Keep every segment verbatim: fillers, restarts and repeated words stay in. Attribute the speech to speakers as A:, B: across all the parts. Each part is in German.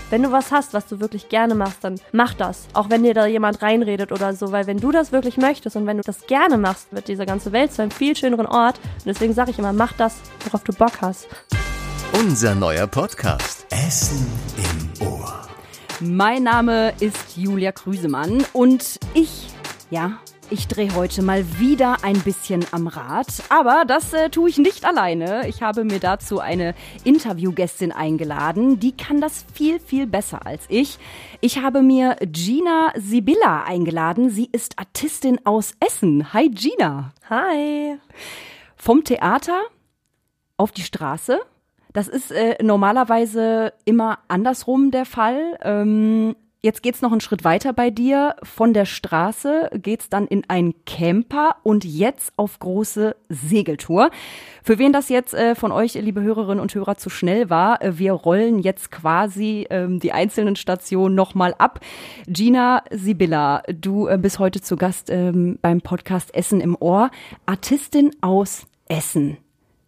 A: wenn du was hast, was du wirklich gerne machst, dann mach das. Auch wenn dir da jemand reinredet oder so, weil wenn du das wirklich möchtest und wenn du das gerne machst, wird diese ganze Welt zu einem viel schöneren Ort. Und deswegen sage ich immer, mach das, worauf du Bock hast.
B: Unser neuer Podcast. Essen im Ohr.
C: Mein Name ist Julia Krüsemann und ich, ja, ich drehe heute mal wieder ein bisschen am Rad. Aber das äh, tue ich nicht alleine. Ich habe mir dazu eine Interviewgästin eingeladen. Die kann das viel, viel besser als ich. Ich habe mir Gina Sibylla eingeladen. Sie ist Artistin aus Essen. Hi Gina.
A: Hi.
C: Vom Theater auf die Straße. Das ist äh, normalerweise immer andersrum der Fall. Ähm, jetzt geht's noch einen Schritt weiter bei dir. Von der Straße geht's dann in einen Camper und jetzt auf große Segeltour. Für wen das jetzt äh, von euch, liebe Hörerinnen und Hörer, zu schnell war, äh, wir rollen jetzt quasi ähm, die einzelnen Stationen nochmal ab. Gina Sibylla, du äh, bist heute zu Gast ähm, beim Podcast Essen im Ohr. Artistin aus Essen.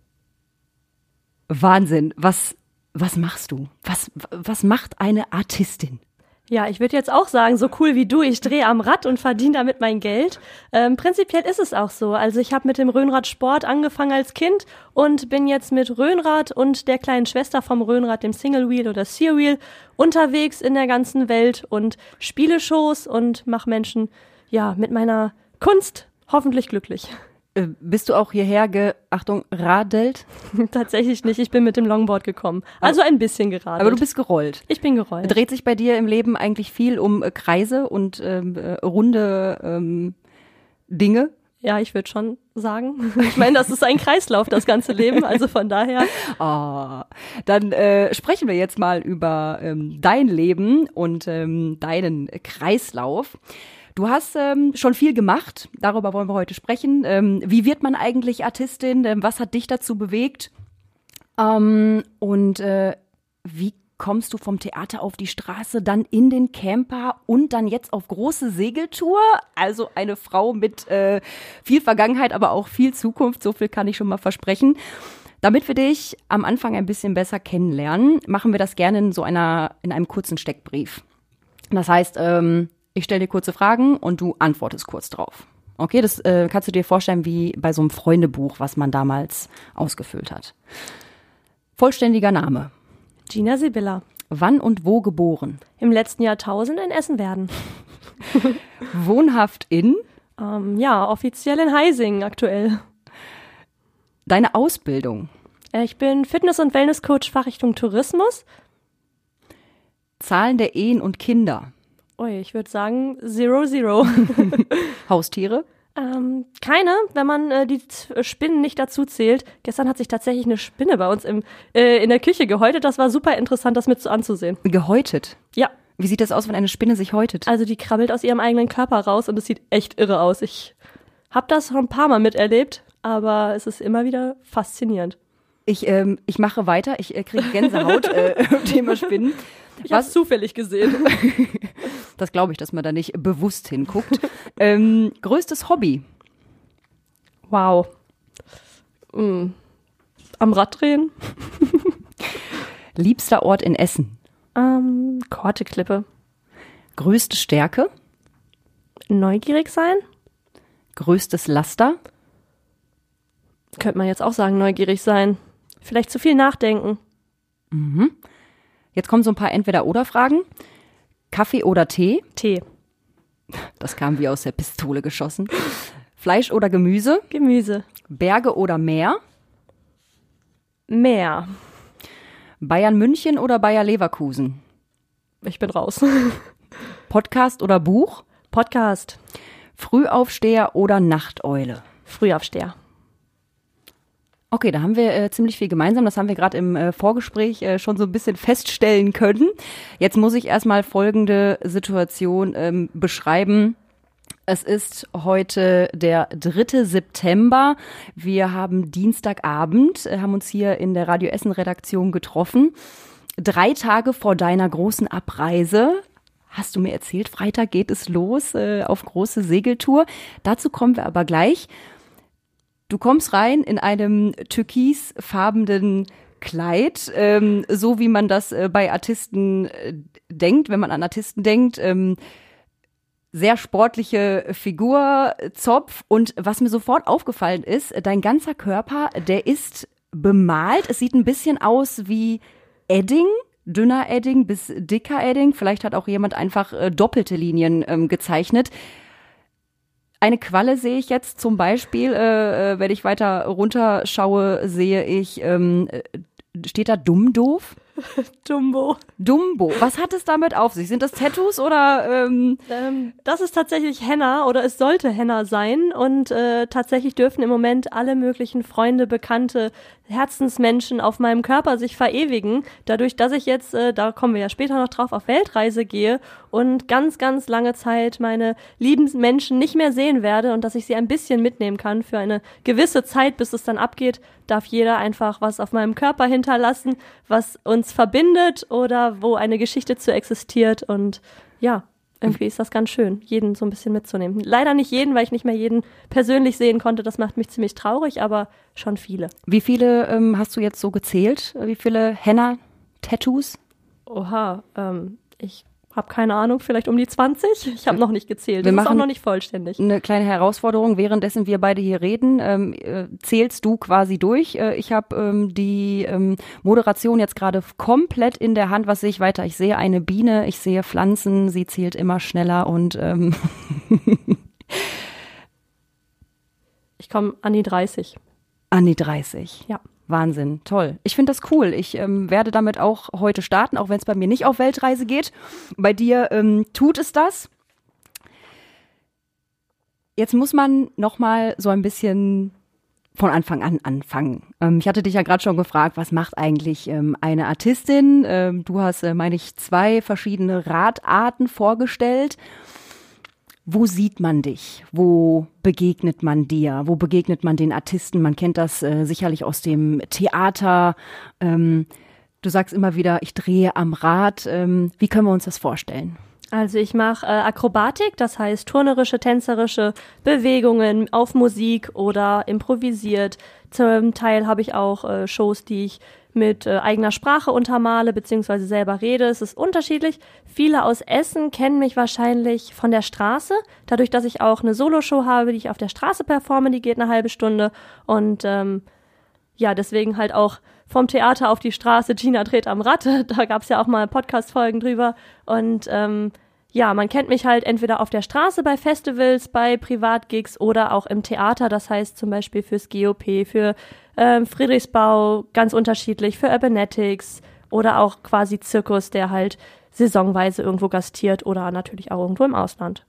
C: Wahnsinn. Was, was machst du? Was, was macht eine Artistin?
A: Ja, ich würde jetzt auch sagen, so cool wie du, ich drehe am Rad und verdiene damit mein Geld. Ähm, prinzipiell ist es auch so. Also ich habe mit dem Rhönrad-Sport angefangen als Kind und bin jetzt mit Rhönrad und der kleinen Schwester vom Rhönrad, dem Single Wheel oder Sear Wheel, unterwegs in der ganzen Welt und spiele Shows und mache Menschen, ja, mit meiner Kunst hoffentlich glücklich.
C: Äh, bist du auch hierher ge, Achtung, radelt?
A: Tatsächlich nicht, ich bin mit dem Longboard gekommen. Also ein bisschen geradelt.
C: Aber du bist gerollt.
A: Ich bin gerollt.
C: Dreht sich bei dir im Leben eigentlich viel um äh, Kreise und ähm, äh, runde ähm, Dinge?
A: Ja, ich würde schon sagen. Ich meine, das ist ein Kreislauf, das ganze Leben, also von daher.
C: Oh, dann äh, sprechen wir jetzt mal über ähm, dein Leben und ähm, deinen Kreislauf. Du hast ähm, schon viel gemacht, darüber wollen wir heute sprechen. Ähm, wie wird man eigentlich Artistin? Ähm, was hat dich dazu bewegt? Ähm, und äh, wie kommst du vom Theater auf die Straße, dann in den Camper und dann jetzt auf große Segeltour? Also eine Frau mit äh, viel Vergangenheit, aber auch viel Zukunft, so viel kann ich schon mal versprechen. Damit wir dich am Anfang ein bisschen besser kennenlernen, machen wir das gerne in so einer, in einem kurzen Steckbrief. Das heißt, ähm, ich stelle dir kurze Fragen und du antwortest kurz drauf. Okay, das äh, kannst du dir vorstellen wie bei so einem Freundebuch, was man damals ausgefüllt hat. Vollständiger Name.
A: Gina Sibylla.
C: Wann und wo geboren?
A: Im letzten Jahrtausend in Essen-Werden.
C: Wohnhaft in?
A: Ähm, ja, offiziell in Heising aktuell.
C: Deine Ausbildung?
A: Äh, ich bin Fitness- und Wellnesscoach Fachrichtung Tourismus.
C: Zahlen der Ehen und Kinder?
A: Ui, ich würde sagen zero, zero.
C: Haustiere?
A: Ähm, keine, wenn man äh, die Spinnen nicht dazu zählt. Gestern hat sich tatsächlich eine Spinne bei uns im, äh, in der Küche gehäutet. Das war super interessant, das mit so anzusehen.
C: Gehäutet?
A: Ja.
C: Wie sieht das aus, wenn eine Spinne sich häutet?
A: Also die krabbelt aus ihrem eigenen Körper raus und es sieht echt irre aus. Ich habe das schon ein paar Mal miterlebt, aber es ist immer wieder faszinierend.
C: Ich, ähm, ich mache weiter, ich äh, kriege Gänsehaut, äh, Thema Spinnen.
A: Ich habe es zufällig gesehen.
C: Das glaube ich, dass man da nicht bewusst hinguckt. ähm, größtes Hobby?
A: Wow. Mm. Am Rad drehen.
C: Liebster Ort in Essen?
A: Ähm, Korteklippe.
C: Größte Stärke?
A: Neugierig sein.
C: Größtes Laster?
A: Könnte man jetzt auch sagen, neugierig sein. Vielleicht zu viel nachdenken.
C: Mhm. Jetzt kommen so ein paar Entweder-oder-Fragen. Kaffee oder Tee?
A: Tee.
C: Das kam wie aus der Pistole geschossen. Fleisch oder Gemüse?
A: Gemüse.
C: Berge oder Meer?
A: Meer.
C: Bayern München oder Bayer Leverkusen?
A: Ich bin raus.
C: Podcast oder Buch?
A: Podcast.
C: Frühaufsteher oder Nachteule?
A: Frühaufsteher.
C: Okay, da haben wir äh, ziemlich viel gemeinsam. Das haben wir gerade im äh, Vorgespräch äh, schon so ein bisschen feststellen können. Jetzt muss ich erstmal folgende Situation ähm, beschreiben. Es ist heute der dritte September. Wir haben Dienstagabend, äh, haben uns hier in der Radio Essen Redaktion getroffen. Drei Tage vor deiner großen Abreise. Hast du mir erzählt, Freitag geht es los äh, auf große Segeltour. Dazu kommen wir aber gleich. Du kommst rein in einem türkisfarbenen Kleid, ähm, so wie man das äh, bei Artisten äh, denkt, wenn man an Artisten denkt. Ähm, sehr sportliche Figur, Zopf. Und was mir sofort aufgefallen ist, dein ganzer Körper, der ist bemalt. Es sieht ein bisschen aus wie Edding. Dünner Edding bis dicker Edding. Vielleicht hat auch jemand einfach äh, doppelte Linien ähm, gezeichnet. Eine Qualle sehe ich jetzt zum Beispiel, äh, wenn ich weiter runterschaue, sehe ich, ähm, steht da dumm doof?
A: Dumbo.
C: Dumbo. Was hat es damit auf sich? Sind das Tattoos oder? Ähm
A: Ähm, das ist tatsächlich Henna oder es sollte Henna sein und äh, tatsächlich dürfen im Moment alle möglichen Freunde, Bekannte, Herzensmenschen auf meinem Körper sich verewigen. Dadurch, dass ich jetzt, äh, da kommen wir ja später noch drauf, auf Weltreise gehe und ganz, ganz lange Zeit meine lieben Menschen nicht mehr sehen werde und dass ich sie ein bisschen mitnehmen kann für eine gewisse Zeit, bis es dann abgeht, darf jeder einfach was auf meinem Körper hinterlassen, was uns verbindet oder wo eine Geschichte zu existiert und ja, irgendwie ist das ganz schön, jeden so ein bisschen mitzunehmen. Leider nicht jeden, weil ich nicht mehr jeden persönlich sehen konnte, das macht mich ziemlich traurig, aber schon viele.
C: Wie viele ähm, hast du jetzt so gezählt? Wie viele Henna-Tattoos?
A: Oha, ähm, ich habe keine Ahnung, vielleicht um die zwanzig? Ich habe noch nicht gezählt,
C: Wir
A: das ist auch
C: machen
A: noch nicht vollständig.
C: Eine kleine Herausforderung, währenddessen wir beide hier reden, ähm, äh, zählst du quasi durch. Äh, ich habe ähm, die ähm, Moderation jetzt gerade komplett in der Hand. Was sehe ich weiter? Ich sehe eine Biene, ich sehe Pflanzen, sie zählt immer schneller und ähm
A: ich komme an die dreißig.
C: An die dreißig.
A: Ja.
C: Wahnsinn, toll. Ich finde das cool. Ich ähm, werde damit auch heute starten, auch wenn es bei mir nicht auf Weltreise geht. Bei dir ähm, tut es das. Jetzt muss man noch mal so ein bisschen von Anfang an anfangen. Ähm, ich hatte dich ja gerade schon gefragt, was macht eigentlich ähm, eine Artistin? Ähm, du hast, äh, meine ich, zwei verschiedene Radarten vorgestellt. Wo sieht man dich? Wo begegnet man dir? Wo begegnet man den Artisten? Man kennt das äh, sicherlich aus dem Theater. Ähm, du sagst immer wieder, ich drehe am Rad. Ähm, wie können wir uns das vorstellen?
A: Also ich mache äh, Akrobatik, das heißt turnerische, tänzerische Bewegungen auf Musik oder improvisiert. Zum Teil habe ich auch äh, Shows, die ich mit äh, eigener Sprache untermale beziehungsweise selber rede. Es ist unterschiedlich. Viele aus Essen kennen mich wahrscheinlich von der Straße, dadurch, dass ich auch eine Soloshow habe, die ich auf der Straße performe, die geht eine halbe Stunde und ähm, ja, deswegen halt auch vom Theater auf die Straße, Gina dreht am Rad, da gab es ja auch mal Podcast-Folgen drüber und ähm, ja, man kennt mich halt entweder auf der Straße bei Festivals, bei Privatgigs oder auch im Theater, das heißt zum Beispiel fürs G O P, für ähm, Friedrichsbau, ganz unterschiedlich, für Urbanetics oder auch quasi Zirkus, der halt saisonweise irgendwo gastiert oder natürlich auch irgendwo im Ausland.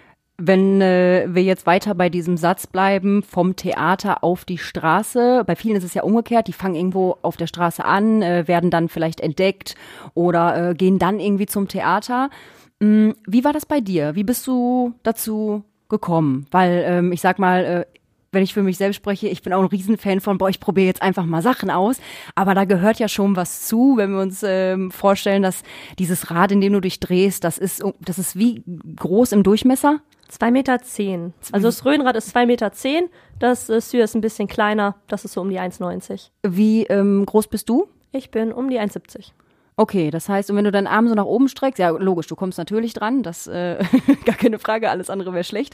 C: Wenn äh, wir jetzt weiter bei diesem Satz bleiben, vom Theater auf die Straße, bei vielen ist es ja umgekehrt, die fangen irgendwo auf der Straße an, äh, werden dann vielleicht entdeckt oder äh, gehen dann irgendwie zum Theater. Hm, wie war das bei dir? Wie bist du dazu gekommen? Weil ähm, ich sag mal, äh, wenn ich für mich selbst spreche, ich bin auch ein Riesenfan von, boah, ich probiere jetzt einfach mal Sachen aus, aber da gehört ja schon was zu, wenn wir uns ähm, vorstellen, dass dieses Rad, in dem du dich drehst, das ist, das ist wie groß im Durchmesser?
A: zwei Meter zehn. Also das Röhnrad ist zwei Meter zehn, das äh, Styr ist ein bisschen kleiner, das ist so um die eins neunzig.
C: Wie ähm, groß bist du?
A: Ich bin um die eins siebzig.
C: Okay, das heißt, und wenn du deinen Arm so nach oben streckst, ja logisch, du kommst natürlich dran, das äh, gar keine Frage, alles andere wäre schlecht.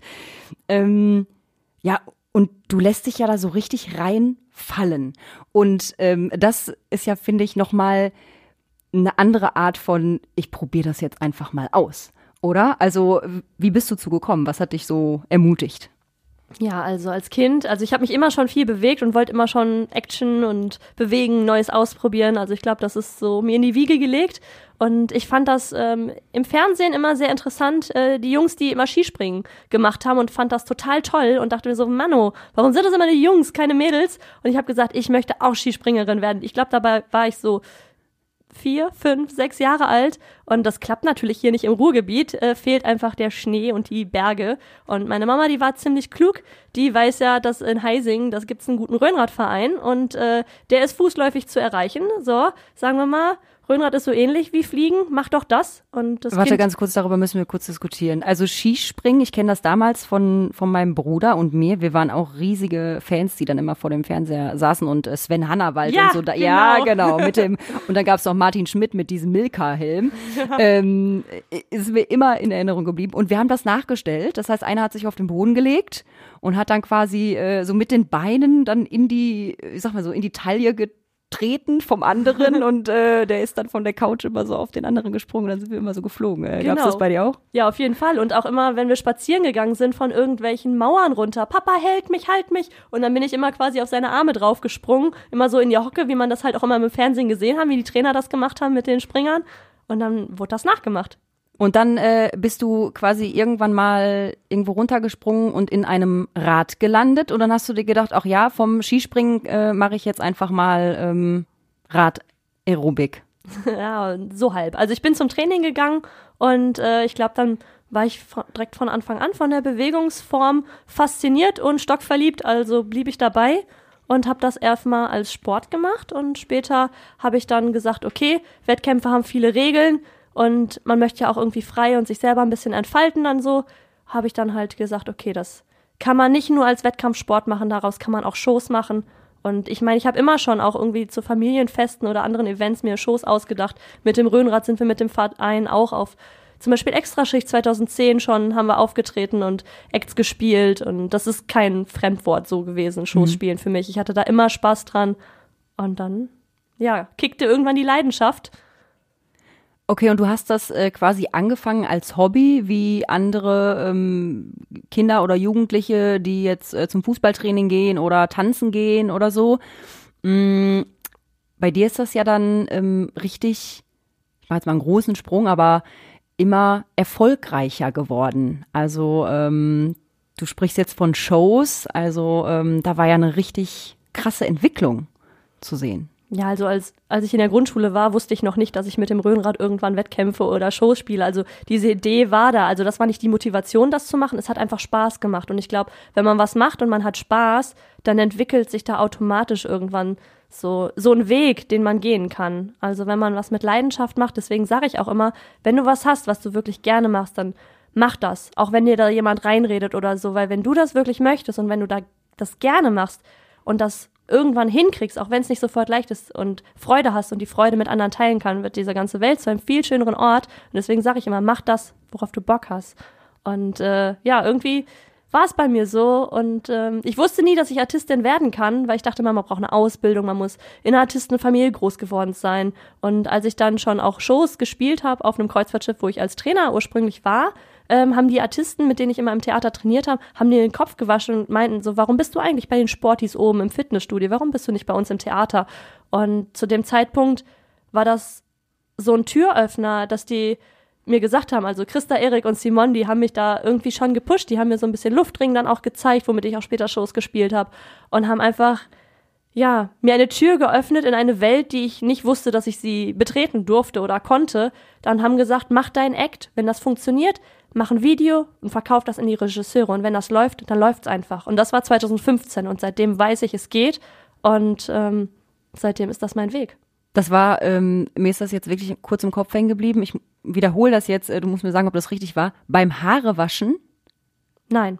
C: Ähm, ja, und du lässt dich ja da so richtig reinfallen. Und ähm, das ist ja, finde ich, nochmal eine andere Art von, ich probiere das jetzt einfach mal aus. Oder? Also, wie bist du zugekommen? Was hat dich so ermutigt?
A: Ja, also als Kind, also ich habe mich immer schon viel bewegt und wollte immer schon Action und bewegen, Neues ausprobieren. Also ich glaube, das ist so mir in die Wiege gelegt. Und ich fand das ähm, im Fernsehen immer sehr interessant, äh, die Jungs, die immer Skispringen gemacht haben und fand das total toll und dachte mir so, Manno, warum sind das immer die Jungs, keine Mädels? Und ich habe gesagt, ich möchte auch Skispringerin werden. Ich glaube, dabei war ich so vier, fünf, sechs Jahre alt und das klappt natürlich hier nicht im Ruhrgebiet, äh, fehlt einfach der Schnee und die Berge und meine Mama, die war ziemlich klug, die weiß ja, dass in Heising, das gibt's einen guten Röhnradverein und äh, der ist fußläufig zu erreichen, so, sagen wir mal Rhönrad ist so ähnlich wie Fliegen, mach doch das. Und das
C: Warte,
A: kind
C: ganz kurz, darüber müssen wir kurz diskutieren. Also Skispringen, ich kenne das damals von von meinem Bruder und mir. Wir waren auch riesige Fans, die dann immer vor dem Fernseher saßen und äh, Sven Hannawald
A: Ja,
C: und so. Da,
A: genau.
C: Ja, genau. Mit dem, und dann gab es noch Martin Schmidt mit diesem Milka-Helm. Ja. Ähm, ist mir immer in Erinnerung geblieben. Und wir haben das nachgestellt. Das heißt, einer hat sich auf den Boden gelegt und hat dann quasi äh, so mit den Beinen dann in die, ich sag mal so, in die Taille getreten vom anderen und äh, der ist dann von der Couch immer so auf den anderen gesprungen und dann sind wir immer so geflogen. Äh,
A: Genau.
C: Gab's das bei dir auch?
A: Ja, auf jeden Fall. Und auch immer, wenn wir spazieren gegangen sind, von irgendwelchen Mauern runter. Papa, hält mich, halt mich. Und dann bin ich immer quasi auf seine Arme draufgesprungen. Immer so in die Hocke, wie man das halt auch immer im Fernsehen gesehen haben, wie die Trainer das gemacht haben mit den Springern. Und dann wurde das nachgemacht.
C: Und dann äh, bist du quasi irgendwann mal irgendwo runtergesprungen und in einem Rad gelandet und dann hast du dir gedacht, ach ja, vom Skispringen äh, mache ich jetzt einfach mal ähm, Rad-Aerobik.
A: Ja, so halb. Also ich bin zum Training gegangen und äh, ich glaube, dann war ich von, direkt von Anfang an von der Bewegungsform fasziniert und stockverliebt, also blieb ich dabei und habe das erstmal als Sport gemacht und später habe ich dann gesagt, okay, Wettkämpfe haben viele Regeln, und man möchte ja auch irgendwie frei und sich selber ein bisschen entfalten dann so, habe ich dann halt gesagt, okay, das kann man nicht nur als Wettkampfsport machen, daraus kann man auch Shows machen. Und ich meine, ich habe immer schon auch irgendwie zu Familienfesten oder anderen Events mir Shows ausgedacht. Mit dem Rhönrad sind wir mit dem Verein auch auf zum Beispiel Extraschicht zweitausendzehn schon, haben wir aufgetreten und Acts gespielt. Und das ist kein Fremdwort so gewesen, Shows mhm. spielen für mich. Ich hatte da immer Spaß dran. Und dann, ja, kickte irgendwann die Leidenschaft.
C: Okay, und du hast das äh, quasi angefangen als Hobby, wie andere ähm, Kinder oder Jugendliche, die jetzt äh, zum Fußballtraining gehen oder tanzen gehen oder so. Mm, bei dir ist das ja dann ähm, richtig, ich mache jetzt mal einen großen Sprung, aber immer erfolgreicher geworden. Also ähm, du sprichst jetzt von Shows, also ähm, da war ja eine richtig krasse Entwicklung zu sehen.
A: Ja, also als als ich in der Grundschule war, wusste ich noch nicht, dass ich mit dem Rhönrad irgendwann Wettkämpfe oder Shows spiele. Also diese Idee war da. Also das war nicht die Motivation, das zu machen. Es hat einfach Spaß gemacht. Und ich glaube, wenn man was macht und man hat Spaß, dann entwickelt sich da automatisch irgendwann so so ein Weg, den man gehen kann. Also wenn man was mit Leidenschaft macht, deswegen sage ich auch immer, wenn du was hast, was du wirklich gerne machst, dann mach das. Auch wenn dir da jemand reinredet oder so. Weil wenn du das wirklich möchtest und wenn du da das gerne machst und das irgendwann hinkriegst, auch wenn es nicht sofort leicht ist und Freude hast und die Freude mit anderen teilen kann, wird diese ganze Welt zu einem viel schöneren Ort. Und deswegen sage ich immer, mach das, worauf du Bock hast. Und äh, ja, irgendwie war es bei mir so. Und ähm, ich wusste nie, dass ich Artistin werden kann, weil ich dachte immer, man braucht eine Ausbildung, man muss in einer Artistenfamilie groß geworden sein. Und als ich dann schon auch Shows gespielt habe auf einem Kreuzfahrtschiff, wo ich als Trainer ursprünglich war, Ähm, haben die Artisten, mit denen ich immer im Theater trainiert habe, haben mir den Kopf gewaschen und meinten so, warum bist du eigentlich bei den Sportis oben im Fitnessstudio? Warum bist du nicht bei uns im Theater? Und zu dem Zeitpunkt war das so ein Türöffner, dass die mir gesagt haben, also Christa, Erik und Simon, die haben mich da irgendwie schon gepusht, die haben mir so ein bisschen Luftring dann auch gezeigt, womit ich auch später Shows gespielt habe und haben einfach ja, mir eine Tür geöffnet in eine Welt, die ich nicht wusste, dass ich sie betreten durfte oder konnte. Dann haben gesagt, mach dein Act, wenn das funktioniert, mach ein Video und verkauf das in die Regisseure. Und wenn das läuft, dann läuft's einfach. Und das war zweitausendfünfzehn und seitdem weiß ich, es geht. Und ähm, seitdem ist das mein Weg.
C: Das war, ähm, mir ist das jetzt wirklich kurz im Kopf hängen geblieben. Ich wiederhole das jetzt, äh, du musst mir sagen, ob das richtig war. Beim Haarewaschen?
A: Nein.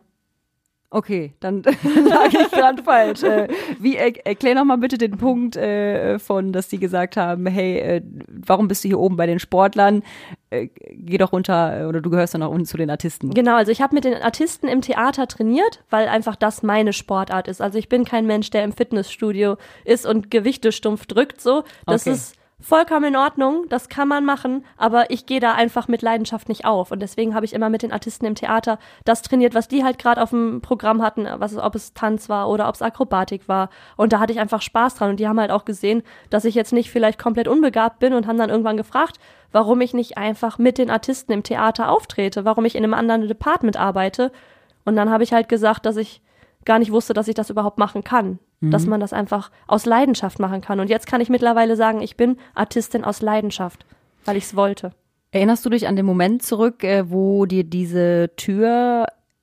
C: Okay, dann lag ich gerade falsch. Äh, wie, er, erklär noch mal bitte den Punkt äh, von, dass die gesagt haben, hey, äh, warum bist du hier oben bei den Sportlern? Äh, geh doch runter äh, oder du gehörst dann nach unten zu den Artisten.
A: Genau, also ich habe mit den Artisten im Theater trainiert, weil einfach das meine Sportart ist. Also ich bin kein Mensch, der im Fitnessstudio ist und Gewichte stumpf drückt. So, das
C: okay.
A: ist vollkommen in Ordnung, das kann man machen, aber ich gehe da einfach mit Leidenschaft nicht auf. Und deswegen habe ich immer mit den Artisten im Theater das trainiert, was die halt gerade auf dem Programm hatten, was, ob es Tanz war oder ob es Akrobatik war. Und da hatte ich einfach Spaß dran. Und die haben halt auch gesehen, dass ich jetzt nicht vielleicht komplett unbegabt bin und haben dann irgendwann gefragt, warum ich nicht einfach mit den Artisten im Theater auftrete, warum ich in einem anderen Department arbeite. Und dann habe ich halt gesagt, dass ich gar nicht wusste, dass ich das überhaupt machen kann. Mhm. Dass man das einfach aus Leidenschaft machen kann. Und jetzt kann ich mittlerweile sagen, ich bin Artistin aus Leidenschaft, weil ich es wollte.
C: Erinnerst du dich an den Moment zurück, äh, wo dir diese Tür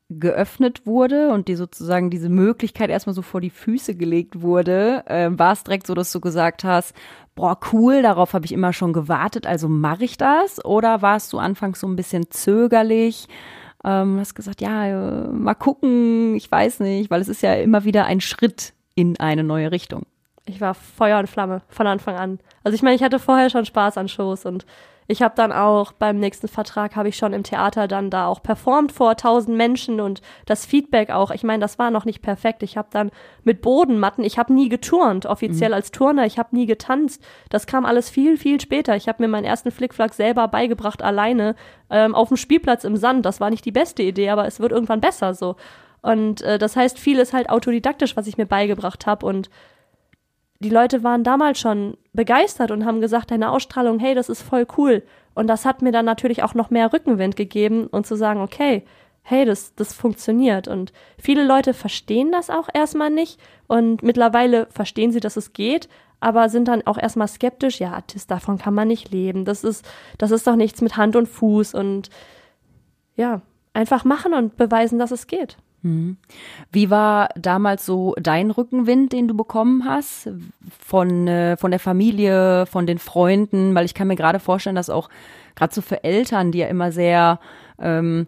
C: geöffnet wurde und dir sozusagen diese Möglichkeit erstmal so vor die Füße gelegt wurde, äh, war es direkt so, dass du gesagt hast, boah, cool, darauf habe ich immer schon gewartet, also mache ich das? Oder warst du anfangs so ein bisschen zögerlich, ähm, hast gesagt, ja, äh, mal gucken, ich weiß nicht, weil es ist ja immer wieder ein Schritt in eine neue Richtung.
A: Ich war Feuer und Flamme von Anfang an. Also ich meine, ich hatte vorher schon Spaß an Shows und ich habe dann auch beim nächsten Vertrag habe ich schon im Theater dann da auch performt vor tausend Menschen und das Feedback auch. Ich meine, das war noch nicht perfekt. Ich habe dann mit Bodenmatten, ich habe nie geturnt, offiziell mhm. als Turner, ich habe nie getanzt. Das kam alles viel, viel später. Ich habe mir meinen ersten Flickflack selber beigebracht, alleine ähm, auf dem Spielplatz im Sand. Das war nicht die beste Idee, aber es wird irgendwann besser so. Und äh, das heißt, viel ist halt autodidaktisch, was ich mir beigebracht habe und die Leute waren damals schon begeistert und haben gesagt, deine Ausstrahlung, hey, das ist voll cool. Und das hat mir dann natürlich auch noch mehr Rückenwind gegeben und zu sagen, okay, hey, das, das funktioniert. Und viele Leute verstehen das auch erstmal nicht und mittlerweile verstehen sie, dass es geht, aber sind dann auch erstmal skeptisch, ja, Artist, davon kann man nicht leben. Das ist, das ist doch nichts mit Hand und Fuß und ja, einfach machen und beweisen, dass es geht.
C: Wie war damals so dein Rückenwind, den du bekommen hast von äh, von der Familie, von den Freunden? Weil ich kann mir gerade vorstellen, dass auch gerade so für Eltern, die ja immer sehr ähm,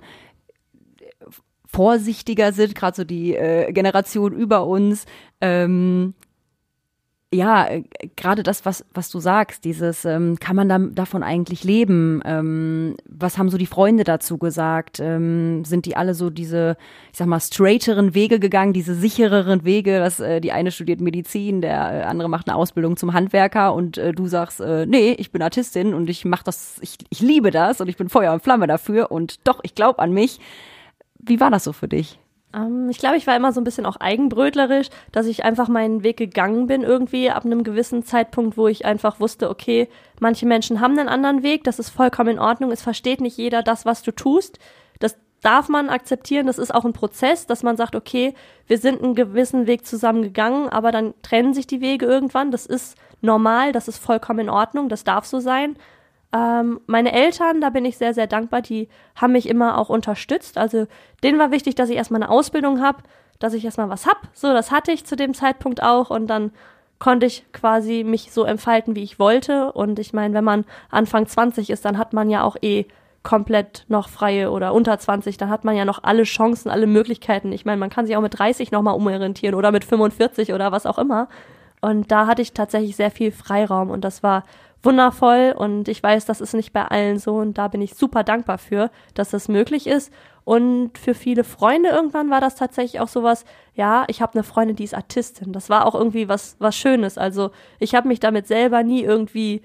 C: vorsichtiger sind, gerade so die äh, Generation über uns, ähm, ja, äh, gerade das, was was du sagst, dieses, ähm, kann man da, davon eigentlich leben? Ähm, was haben so die Freunde dazu gesagt? Ähm, sind die alle so diese, ich sag mal, straighteren Wege gegangen, diese sichereren Wege, dass äh, die eine studiert Medizin, der äh, andere macht eine Ausbildung zum Handwerker und äh, du sagst, äh, nee, ich bin Artistin und ich mach das, ich, ich liebe das und ich bin Feuer und Flamme dafür und doch, ich glaube an mich. Wie war das so für dich?
A: Um, ich glaube, ich war immer so ein bisschen auch eigenbrötlerisch, dass ich einfach meinen Weg gegangen bin irgendwie ab einem gewissen Zeitpunkt, wo ich einfach wusste, okay, manche Menschen haben einen anderen Weg, das ist vollkommen in Ordnung, es versteht nicht jeder das, was du tust, das darf man akzeptieren, das ist auch ein Prozess, dass man sagt, okay, wir sind einen gewissen Weg zusammen gegangen, aber dann trennen sich die Wege irgendwann, das ist normal, das ist vollkommen in Ordnung, das darf so sein. Ähm, meine Eltern, da bin ich sehr, sehr dankbar, die haben mich immer auch unterstützt. Also denen war wichtig, dass ich erstmal eine Ausbildung habe, dass ich erstmal was hab. So, das hatte ich zu dem Zeitpunkt auch und dann konnte ich quasi mich so entfalten, wie ich wollte. Und ich meine, wenn man Anfang zwanzig ist, dann hat man ja auch eh komplett noch freie oder unter zwanzig, dann hat man ja noch alle Chancen, alle Möglichkeiten. Ich meine, man kann sich auch mit dreißig nochmal umorientieren oder mit fünfundvierzig oder was auch immer. Und da hatte ich tatsächlich sehr viel Freiraum und das war wundervoll und ich weiß, das ist nicht bei allen so und da bin ich super dankbar für, dass das möglich ist und für viele Freunde irgendwann war das tatsächlich auch sowas, ja, ich habe eine Freundin, die ist Artistin, das war auch irgendwie was was Schönes, also ich habe mich damit selber nie irgendwie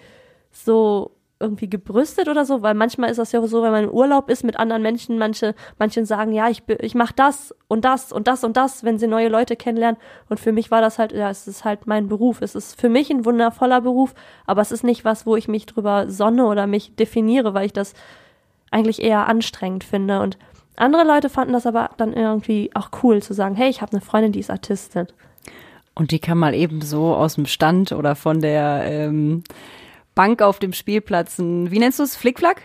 A: so irgendwie gebrüstet oder so, weil manchmal ist das ja so, wenn man im Urlaub ist mit anderen Menschen, manche manche sagen, ja, ich ich mache das und das und das und das, wenn sie neue Leute kennenlernen und für mich war das halt, ja, es ist halt mein Beruf, es ist für mich ein wundervoller Beruf, aber es ist nicht was, wo ich mich drüber sonne oder mich definiere, weil ich das eigentlich eher anstrengend finde und andere Leute fanden das aber dann irgendwie auch cool zu sagen, hey, ich habe eine Freundin, die ist Artistin.
C: Und die kann mal eben so aus dem Stand oder von der ähm Bank auf dem Spielplatz, wie nennst du es? Flickflack?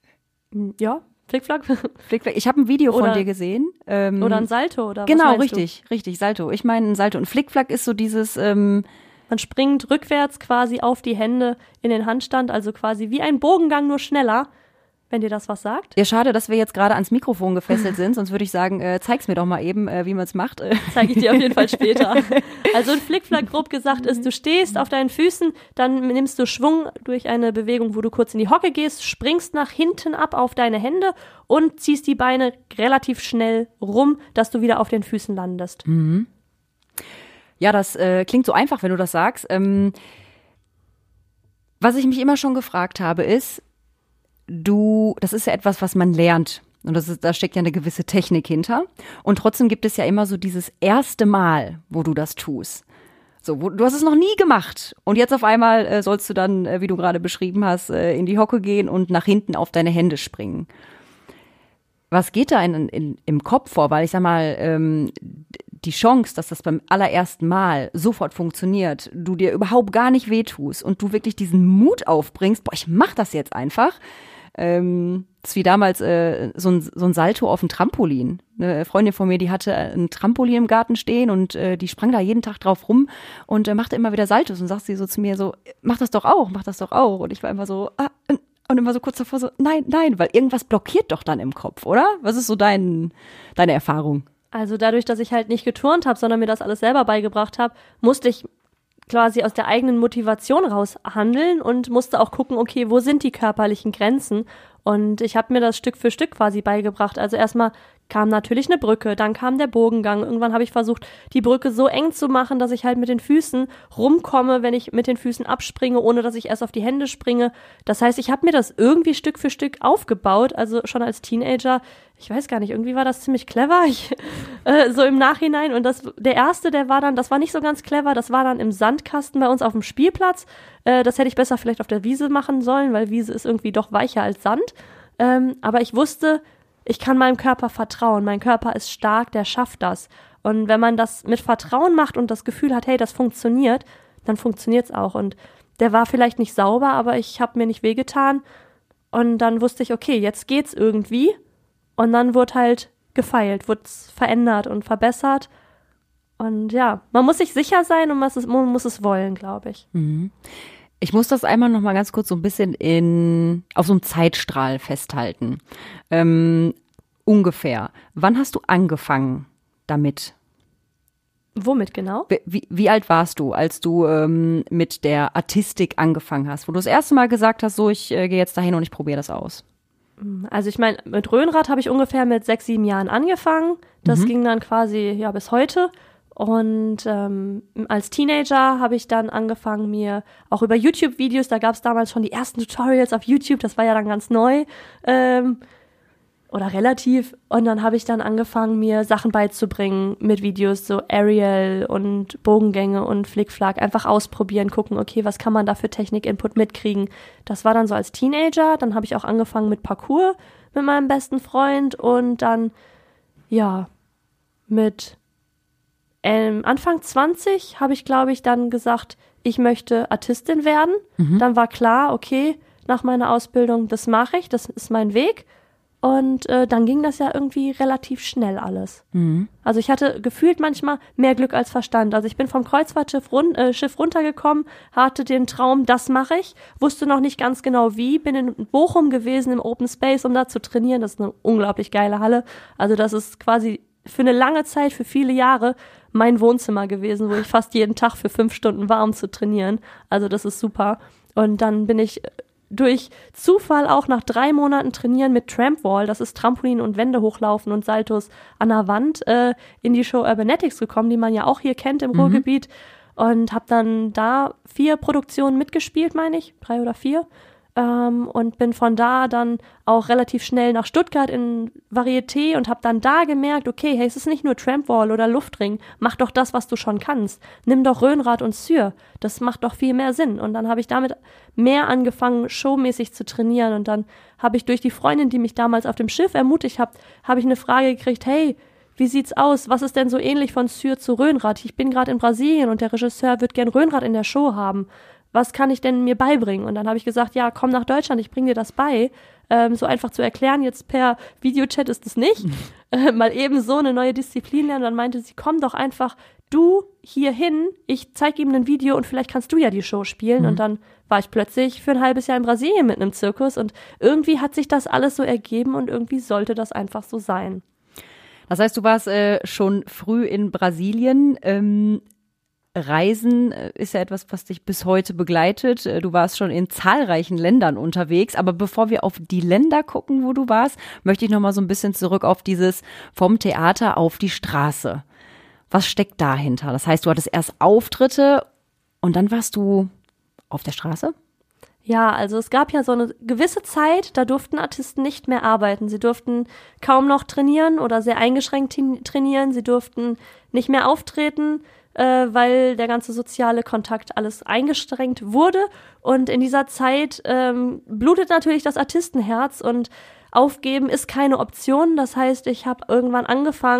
A: Ja, Flickflack.
C: Flickflack. Ich habe ein Video
A: oder,
C: von dir gesehen. Ähm,
A: oder ein Salto, oder
C: genau,
A: was meinst
C: richtig, du? richtig, Salto. Ich meine ein Salto. Und Flickflack ist so dieses ähm,
A: man springt rückwärts quasi auf die Hände in den Handstand, also quasi wie ein Bogengang, nur schneller, wenn dir das was sagt.
C: Ja, schade, dass wir jetzt gerade ans Mikrofon gefesselt sind, sonst würde ich sagen, äh, zeig's mir doch mal eben, äh, wie man es macht.
A: Zeige ich dir auf jeden Fall später. Also ein Flickflack, grob gesagt, ist, du stehst auf deinen Füßen, dann nimmst du Schwung durch eine Bewegung, wo du kurz in die Hocke gehst, springst nach hinten ab auf deine Hände und ziehst die Beine relativ schnell rum, dass du wieder auf den Füßen landest.
C: Mhm. Ja, das äh, klingt so einfach, wenn du das sagst. Ähm, was ich mich immer schon gefragt habe, ist, du, das ist ja etwas, was man lernt. Und das ist, da steckt ja eine gewisse Technik hinter. Und trotzdem gibt es ja immer so dieses erste Mal, wo du das tust. So, wo, du hast es noch nie gemacht. Und jetzt auf einmal äh, sollst du dann, äh, wie du gerade beschrieben hast, äh, in die Hocke gehen und nach hinten auf deine Hände springen. Was geht da in, in, im Kopf vor? Weil ich sag mal, ähm, die Chance, dass das beim allerersten Mal sofort funktioniert, du dir überhaupt gar nicht wehtust und du wirklich diesen Mut aufbringst, boah, ich mach das jetzt einfach, ähm, Das ist wie damals äh, so, ein, so ein Salto auf dem Trampolin. Eine Freundin von mir, die hatte ein Trampolin im Garten stehen und äh, die sprang da jeden Tag drauf rum und äh, machte immer wieder Saltos und sagt sie so zu mir so, mach das doch auch, mach das doch auch. Und ich war immer so, ah, und immer so kurz davor so, nein, nein, weil irgendwas blockiert doch dann im Kopf, oder? Was ist so dein, deine Erfahrung?
A: Also dadurch, dass ich halt nicht geturnt habe, sondern mir das alles selber beigebracht habe, musste ich quasi aus der eigenen Motivation raus handeln und musste auch gucken, okay, wo sind die körperlichen Grenzen? Und ich habe mir das Stück für Stück quasi beigebracht. Also erstmal kam natürlich eine Brücke, dann kam der Bogengang. Irgendwann habe ich versucht, die Brücke so eng zu machen, dass ich halt mit den Füßen rumkomme, wenn ich mit den Füßen abspringe, ohne dass ich erst auf die Hände springe. Das heißt, ich habe mir das irgendwie Stück für Stück aufgebaut, also schon als Teenager. Ich weiß gar nicht, irgendwie war das ziemlich clever, ich, äh, so im Nachhinein. Und das, der erste, der war dann, das war nicht so ganz clever, das war dann im Sandkasten bei uns auf dem Spielplatz. Äh, das hätte ich besser vielleicht auf der Wiese machen sollen, weil Wiese ist irgendwie doch weicher als Sand. Ähm, aber ich wusste, ich kann meinem Körper vertrauen. Mein Körper ist stark, der schafft das. Und wenn man das mit Vertrauen macht und das Gefühl hat, hey, das funktioniert, dann funktioniert's auch. Und der war vielleicht nicht sauber, aber ich habe mir nicht wehgetan. Und dann wusste ich, okay, jetzt geht's irgendwie. Und dann wurde halt gefeilt, wurde es verändert und verbessert. Und ja, man muss sich sicher sein und man muss es, man muss es wollen, glaube ich.
C: Mhm. Ich muss das einmal noch mal ganz kurz so ein bisschen in auf so einem Zeitstrahl festhalten. Ähm, ungefähr. Wann hast du angefangen damit?
A: Womit genau?
C: Wie, wie alt warst du, als du ähm, mit der Artistik angefangen hast? Wo du das erste Mal gesagt hast, so, ich äh, gehe jetzt dahin und ich probiere das aus.
A: Also ich meine, mit Rhönrad habe ich ungefähr mit sechs, sieben Jahren angefangen. Das mhm. ging dann quasi ja bis heute. Und ähm, als Teenager habe ich dann angefangen, mir auch über YouTube-Videos, da gab es damals schon die ersten Tutorials auf YouTube, das war ja dann ganz neu ähm, oder relativ. Und dann habe ich dann angefangen, mir Sachen beizubringen mit Videos, so Aerial und Bogengänge und Flickflack, einfach ausprobieren, gucken, okay, was kann man da für Technik-Input mitkriegen. Das war dann so als Teenager. Dann habe ich auch angefangen mit Parkour mit meinem besten Freund und dann, ja, mit Ähm, Anfang zwanzig habe ich, glaube ich, dann gesagt, ich möchte Artistin werden. Mhm. Dann war klar, okay, nach meiner Ausbildung, das mache ich, das ist mein Weg. Und äh, dann ging das ja irgendwie relativ schnell alles. Mhm. Also ich hatte gefühlt manchmal mehr Glück als Verstand. Also ich bin vom Kreuzfahrtschiff run- äh, Schiff runtergekommen, hatte den Traum, das mache ich, wusste noch nicht ganz genau wie, bin in Bochum gewesen im Open Space, um da zu trainieren. Das ist eine unglaublich geile Halle. Also das ist quasi für eine lange Zeit, für viele Jahre mein Wohnzimmer gewesen, wo ich fast jeden Tag für fünf Stunden war, um zu trainieren. Also das ist super. Und dann bin ich durch Zufall auch nach drei Monaten Trainieren mit Trampwall, das ist Trampolin und Wände hochlaufen und Saltos an der Wand, äh, in die Show Urbanetics gekommen, die man ja auch hier kennt im mhm. Ruhrgebiet. Und habe dann da vier Produktionen mitgespielt, meine ich, drei oder vier. Ähm, und bin von da dann auch relativ schnell nach Stuttgart in Varieté und habe dann da gemerkt, okay, hey, es ist nicht nur Trampwall oder Luftring, mach doch das, was du schon kannst. Nimm doch Rhönrad und Syr, das macht doch viel mehr Sinn. Und dann habe ich damit mehr angefangen, showmäßig zu trainieren. Und dann habe ich durch die Freundin, die mich damals auf dem Schiff ermutigt hat, habe ich eine Frage gekriegt, hey, wie sieht's aus? Was ist denn so ähnlich von Syr zu Rhönrad? Ich bin gerade in Brasilien und der Regisseur wird gern Rhönrad in der Show haben. Was kann ich denn mir beibringen? Und dann habe ich gesagt, ja, komm nach Deutschland, ich bringe dir das bei. Ähm, so einfach zu erklären, jetzt per Videochat ist es nicht. äh, mal eben so eine neue Disziplin lernen. Und dann meinte sie, komm doch einfach du hier hin, ich zeige ihm ein Video und vielleicht kannst du ja die Show spielen. Mhm. Und dann war ich plötzlich für ein halbes Jahr in Brasilien mit einem Zirkus und irgendwie hat sich das alles so ergeben und irgendwie sollte das einfach so sein.
C: Das heißt, du warst äh, schon früh in Brasilien. Ähm Reisen ist ja etwas, was dich bis heute begleitet. Du warst schon in zahlreichen Ländern unterwegs. Aber bevor wir auf die Länder gucken, wo du warst, möchte ich noch mal so ein bisschen zurück auf dieses vom Theater auf die Straße. Was steckt dahinter? Das heißt, du hattest erst Auftritte und dann warst du auf der Straße?
A: Ja, also es gab ja so eine gewisse Zeit, da durften Artisten nicht mehr arbeiten. Sie durften kaum noch trainieren oder sehr eingeschränkt trainieren. Sie durften nicht mehr auftreten, äh, weil der ganze soziale Kontakt alles eingeschränkt wurde. Und in dieser Zeit ähm, blutet natürlich das Artistenherz und aufgeben ist keine Option. Das heißt, ich habe irgendwann angefangen,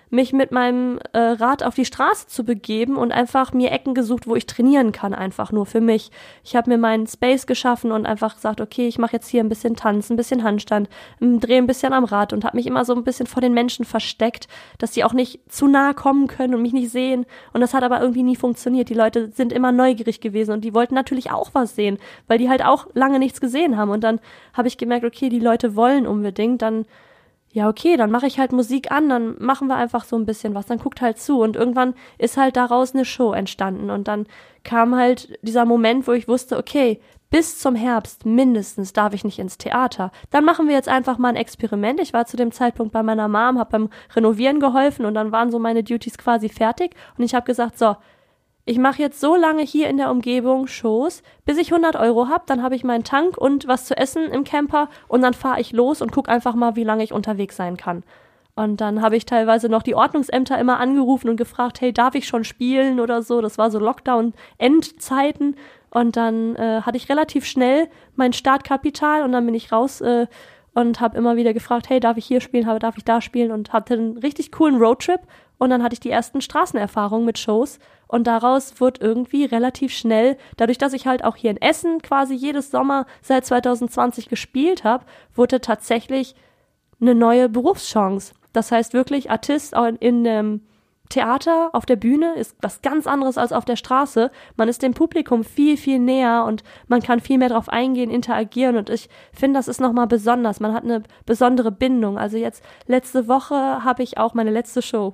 A: mich mit meinem äh, Rad auf die Straße zu begeben und einfach mir Ecken gesucht, wo ich trainieren kann, einfach nur für mich. Ich habe mir meinen Space geschaffen und einfach gesagt, okay, ich mache jetzt hier ein bisschen Tanz, ein bisschen Handstand, drehe ein bisschen am Rad und habe mich immer so ein bisschen vor den Menschen versteckt, dass die auch nicht zu nah kommen können und mich nicht sehen. Und das hat aber irgendwie nie funktioniert. Die Leute sind immer neugierig gewesen und die wollten natürlich auch was sehen, weil die halt auch lange nichts gesehen haben. Und dann habe ich gemerkt, okay, die Leute wollen unbedingt, dann ja, okay, dann mache ich halt Musik an, dann machen wir einfach so ein bisschen was, dann guckt halt zu und irgendwann ist halt daraus eine Show entstanden und dann kam halt dieser Moment, wo ich wusste, okay, bis zum Herbst mindestens darf ich nicht ins Theater. Dann machen wir jetzt einfach mal ein Experiment. Ich war zu dem Zeitpunkt bei meiner Mom, habe beim Renovieren geholfen und dann waren so meine Duties quasi fertig und ich habe gesagt, so, ich mache jetzt so lange hier in der Umgebung Shows, bis ich hundert Euro habe, dann habe ich meinen Tank und was zu essen im Camper und dann fahre ich los und gucke einfach mal, wie lange ich unterwegs sein kann. Und dann habe ich teilweise noch die Ordnungsämter immer angerufen und gefragt, hey, darf ich schon spielen oder so? Das war so Lockdown-Endzeiten. Und dann äh, hatte ich relativ schnell mein Startkapital und dann bin ich raus äh, und habe immer wieder gefragt, hey, darf ich hier spielen, darf ich da spielen? Und hatte einen richtig coolen Roadtrip. Und dann hatte ich die ersten Straßenerfahrungen mit Shows und daraus wurde irgendwie relativ schnell, dadurch, dass ich halt auch hier in Essen quasi jedes Sommer seit zwanzig zwanzig gespielt habe, wurde tatsächlich eine neue Berufschance. Das heißt wirklich, Artist in einem Theater auf der Bühne ist was ganz anderes als auf der Straße. Man ist dem Publikum viel, viel näher und man kann viel mehr drauf eingehen, interagieren und ich finde, das ist nochmal besonders. Man hat eine besondere Bindung. Also jetzt letzte Woche habe ich auch meine letzte Show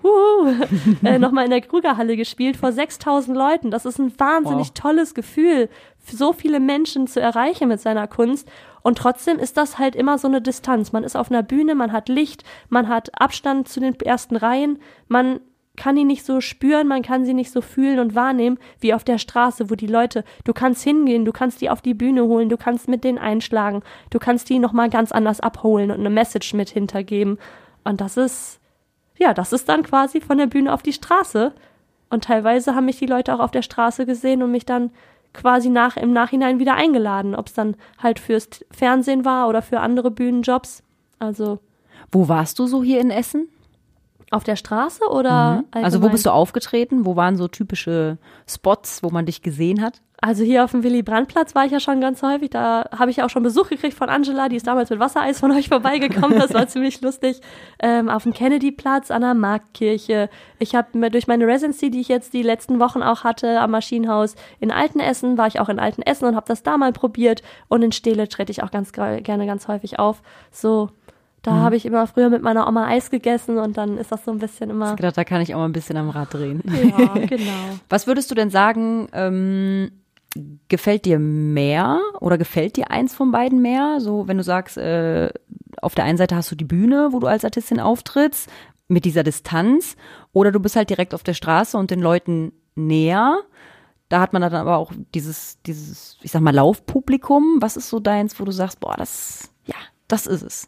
A: äh, nochmal in der Krügerhalle gespielt vor sechstausend Leuten. Das ist ein wahnsinnig wow. tolles Gefühl, so viele Menschen zu erreichen mit seiner Kunst. Und trotzdem ist das halt immer so eine Distanz. Man ist auf einer Bühne, man hat Licht, man hat Abstand zu den ersten Reihen, man kann die nicht so spüren, man kann sie nicht so fühlen und wahrnehmen wie auf der Straße, wo die Leute, du kannst hingehen, du kannst die auf die Bühne holen, du kannst mit denen einschlagen, du kannst die nochmal ganz anders abholen und eine Message mit hintergeben. Und das ist, ja, das ist dann quasi von der Bühne auf die Straße. Und teilweise haben mich die Leute auch auf der Straße gesehen und mich dann quasi nach, im Nachhinein wieder eingeladen, ob es dann halt fürs Fernsehen war oder für andere Bühnenjobs. Also.
C: Wo warst du so hier in Essen?
A: Auf der Straße oder
C: mhm. Also wo bist du aufgetreten? Wo waren so typische Spots, wo man dich gesehen hat?
A: Also hier auf dem Willy-Brandt-Platz war ich ja schon ganz häufig. Da habe ich auch schon Besuch gekriegt von Angela, die ist damals mit Wassereis von euch vorbeigekommen. Das war ziemlich lustig. Ähm, auf dem Kennedy-Platz, an der Marktkirche. Ich habe mir durch meine Residency, die ich jetzt die letzten Wochen auch hatte, am Maschinenhaus in Altenessen, war ich auch in Altenessen und habe das da mal probiert. Und in Stehle trete ich auch ganz gerne ganz häufig auf. So. Da mhm. habe ich immer früher mit meiner Oma Eis gegessen und dann ist das so ein bisschen immer. Ich
C: hab gedacht, da kann ich auch mal ein bisschen am Rad drehen.
A: Ja, genau.
C: Was würdest du denn sagen, ähm, gefällt dir mehr oder gefällt dir eins von beiden mehr? So, wenn du sagst, äh, auf der einen Seite hast du die Bühne, wo du als Artistin auftrittst, mit dieser Distanz, oder du bist halt direkt auf der Straße und den Leuten näher. Da hat man dann aber auch dieses, dieses, ich sag mal, Laufpublikum. Was ist so deins, wo du sagst, boah, das, ja, das ist es?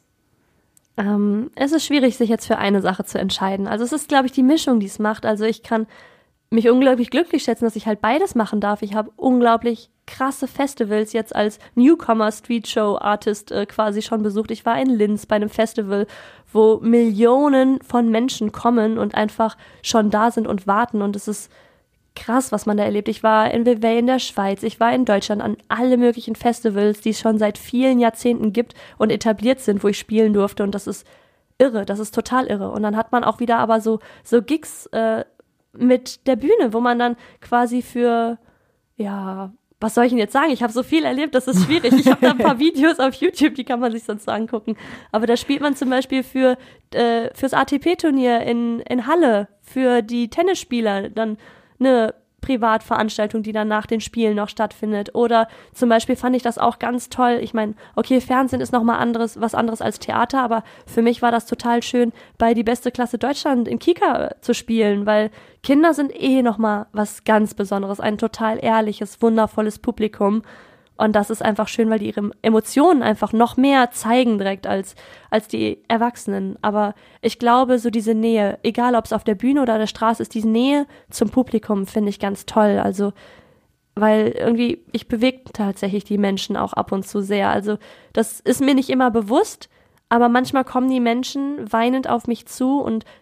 A: Ähm, es ist schwierig, sich jetzt für eine Sache zu entscheiden. Also es ist, glaube ich, die Mischung, die es macht. Also ich kann mich unglaublich glücklich schätzen, dass ich halt beides machen darf. Ich habe unglaublich krasse Festivals jetzt als Newcomer Street Show Artist äh, quasi schon besucht. Ich war in Linz bei einem Festival, wo Millionen von Menschen kommen und einfach schon da sind und warten und es ist krass, was man da erlebt. Ich war in Vevey in der Schweiz, ich war in Deutschland an alle möglichen Festivals, die es schon seit vielen Jahrzehnten gibt und etabliert sind, wo ich spielen durfte und das ist irre, das ist total irre. Und dann hat man auch wieder aber so, so Gigs äh, mit der Bühne, wo man dann quasi für, ja, was soll ich denn jetzt sagen? Ich habe so viel erlebt, das ist schwierig. Ich habe da ein paar Videos auf YouTube, die kann man sich sonst so angucken. Aber da spielt man zum Beispiel für äh, fürs A T P-Turnier in, in Halle, für die Tennisspieler, dann eine Privatveranstaltung, die dann nach den Spielen noch stattfindet. Oder zum Beispiel fand ich das auch ganz toll. Ich meine, okay, Fernsehen ist nochmal anderes, was anderes als Theater, aber für mich war das total schön, bei Die beste Klasse Deutschland in Kika zu spielen, weil Kinder sind eh nochmal was ganz Besonderes, ein total ehrliches, wundervolles Publikum. Und das ist einfach schön, weil die ihre Emotionen einfach noch mehr zeigen direkt als, als die Erwachsenen. Aber ich glaube, so diese Nähe, egal ob es auf der Bühne oder der Straße ist, diese Nähe zum Publikum finde ich ganz toll. Also, weil irgendwie, ich bewege tatsächlich die Menschen auch ab und zu sehr. Also, das ist mir nicht immer bewusst, aber manchmal kommen die Menschen weinend auf mich zu und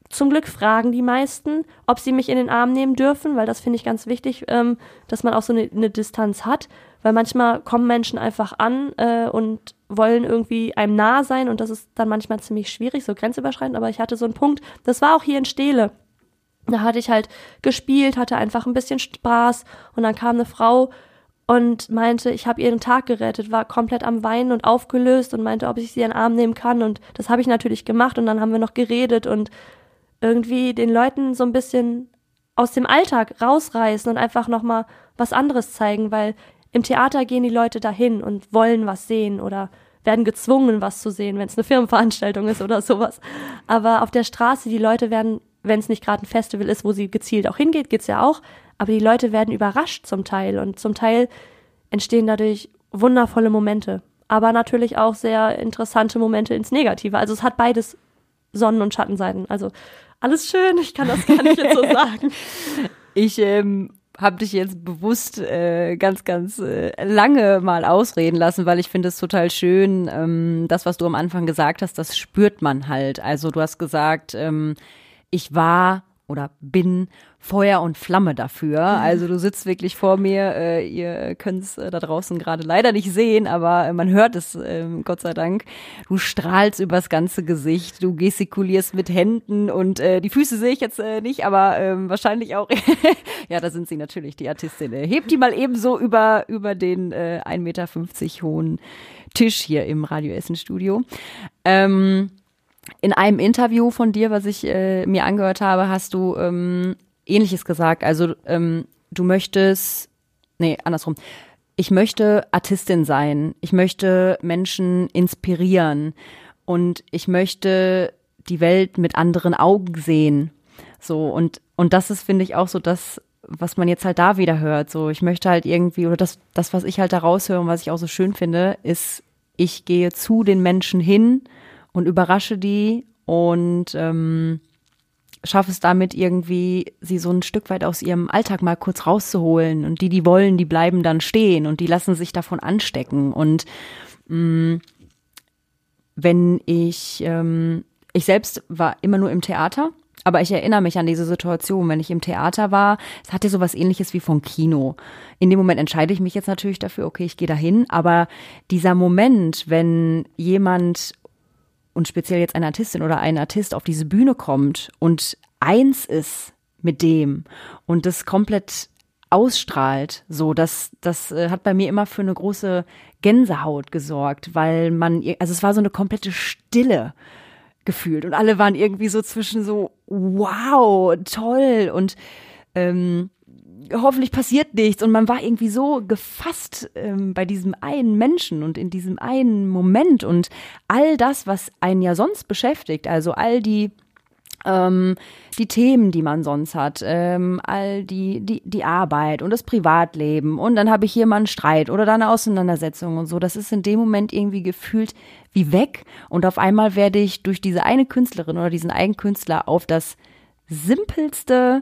A: zum Glück fragen die meisten, ob sie mich in den Arm nehmen dürfen, weil das finde ich ganz wichtig, ähm, dass man auch so eine, eine Distanz hat, weil manchmal kommen Menschen einfach an äh, und wollen irgendwie einem nah sein und das ist dann manchmal ziemlich schwierig, so grenzüberschreitend, aber ich hatte so einen Punkt, das war auch hier in Steele. Da hatte ich halt gespielt, hatte einfach ein bisschen Spaß und dann kam eine Frau und meinte, ich habe ihren Tag gerettet, war komplett am Weinen und aufgelöst und meinte, ob ich sie in den Arm nehmen kann und das habe ich natürlich gemacht und dann haben wir noch geredet und irgendwie den Leuten so ein bisschen aus dem Alltag rausreißen und einfach nochmal was anderes zeigen, weil im Theater gehen die Leute dahin und wollen was sehen oder werden gezwungen, was zu sehen, wenn es eine Firmenveranstaltung ist oder sowas. Aber auf der Straße, die Leute werden, wenn es nicht gerade ein Festival ist, wo sie gezielt auch hingeht, geht's ja auch, aber die Leute werden überrascht zum Teil und zum Teil entstehen dadurch wundervolle Momente, aber natürlich auch sehr interessante Momente ins Negative. Also es hat beides Sonnen- und Schattenseiten, also alles schön, ich kann das gar nicht jetzt so sagen.
C: Ich ähm, habe dich jetzt bewusst äh, ganz, ganz äh, lange mal ausreden lassen, weil ich finde es total schön, ähm, das, was du am Anfang gesagt hast, das spürt man halt. Also du hast gesagt, ähm, ich war oder bin Feuer und Flamme dafür. Also du sitzt wirklich vor mir, äh, ihr könnt es äh, da draußen gerade leider nicht sehen, aber äh, man hört es, äh, Gott sei Dank. Du strahlst übers ganze Gesicht, du gestikulierst mit Händen und äh, die Füße sehe ich jetzt äh, nicht, aber äh, wahrscheinlich auch, ja, da sind sie natürlich, die Artistin. Äh, hebt die mal eben so über, über den äh, ein Meter fünfzig hohen Tisch hier im Radio Essen Studio. Ähm, In einem Interview von dir, was ich äh, mir angehört habe, hast du ähm, Ähnliches gesagt. Also ähm, du möchtest, nee, andersrum. Ich möchte Artistin sein. Ich möchte Menschen inspirieren. Und ich möchte die Welt mit anderen Augen sehen. So, und, und das ist, finde ich, auch so das, was man jetzt halt da wieder hört. So, ich möchte halt irgendwie, oder das, das, was ich halt da raushöre und was ich auch so schön finde, ist, ich gehe zu den Menschen hin und überrasche die und ähm, schaffe es damit irgendwie, sie so ein Stück weit aus ihrem Alltag mal kurz rauszuholen. Und die, die wollen, die bleiben dann stehen und die lassen sich davon anstecken. Und mh, wenn ich, ähm, ich selbst war immer nur im Theater, aber ich erinnere mich an diese Situation, wenn ich im Theater war, es hatte sowas Ähnliches wie vom Kino. In dem Moment entscheide ich mich jetzt natürlich dafür, okay, ich gehe dahin, aber dieser Moment, wenn jemand und speziell jetzt eine Artistin oder ein Artist auf diese Bühne kommt und eins ist mit dem und das komplett ausstrahlt, so, das, das äh, hat bei mir immer für eine große Gänsehaut gesorgt, weil man, also es war so eine komplette Stille gefühlt und alle waren irgendwie so zwischen so, wow, toll und ähm, hoffentlich passiert nichts und man war irgendwie so gefasst ähm, bei diesem einen Menschen und in diesem einen Moment und all das, was einen ja sonst beschäftigt, also all die ähm, die Themen, die man sonst hat, ähm, all die, die die Arbeit und das Privatleben und dann habe ich hier mal einen Streit oder da eine Auseinandersetzung und so, das ist in dem Moment irgendwie gefühlt wie weg und auf einmal werde ich durch diese eine Künstlerin oder diesen einen Künstler auf das simpelste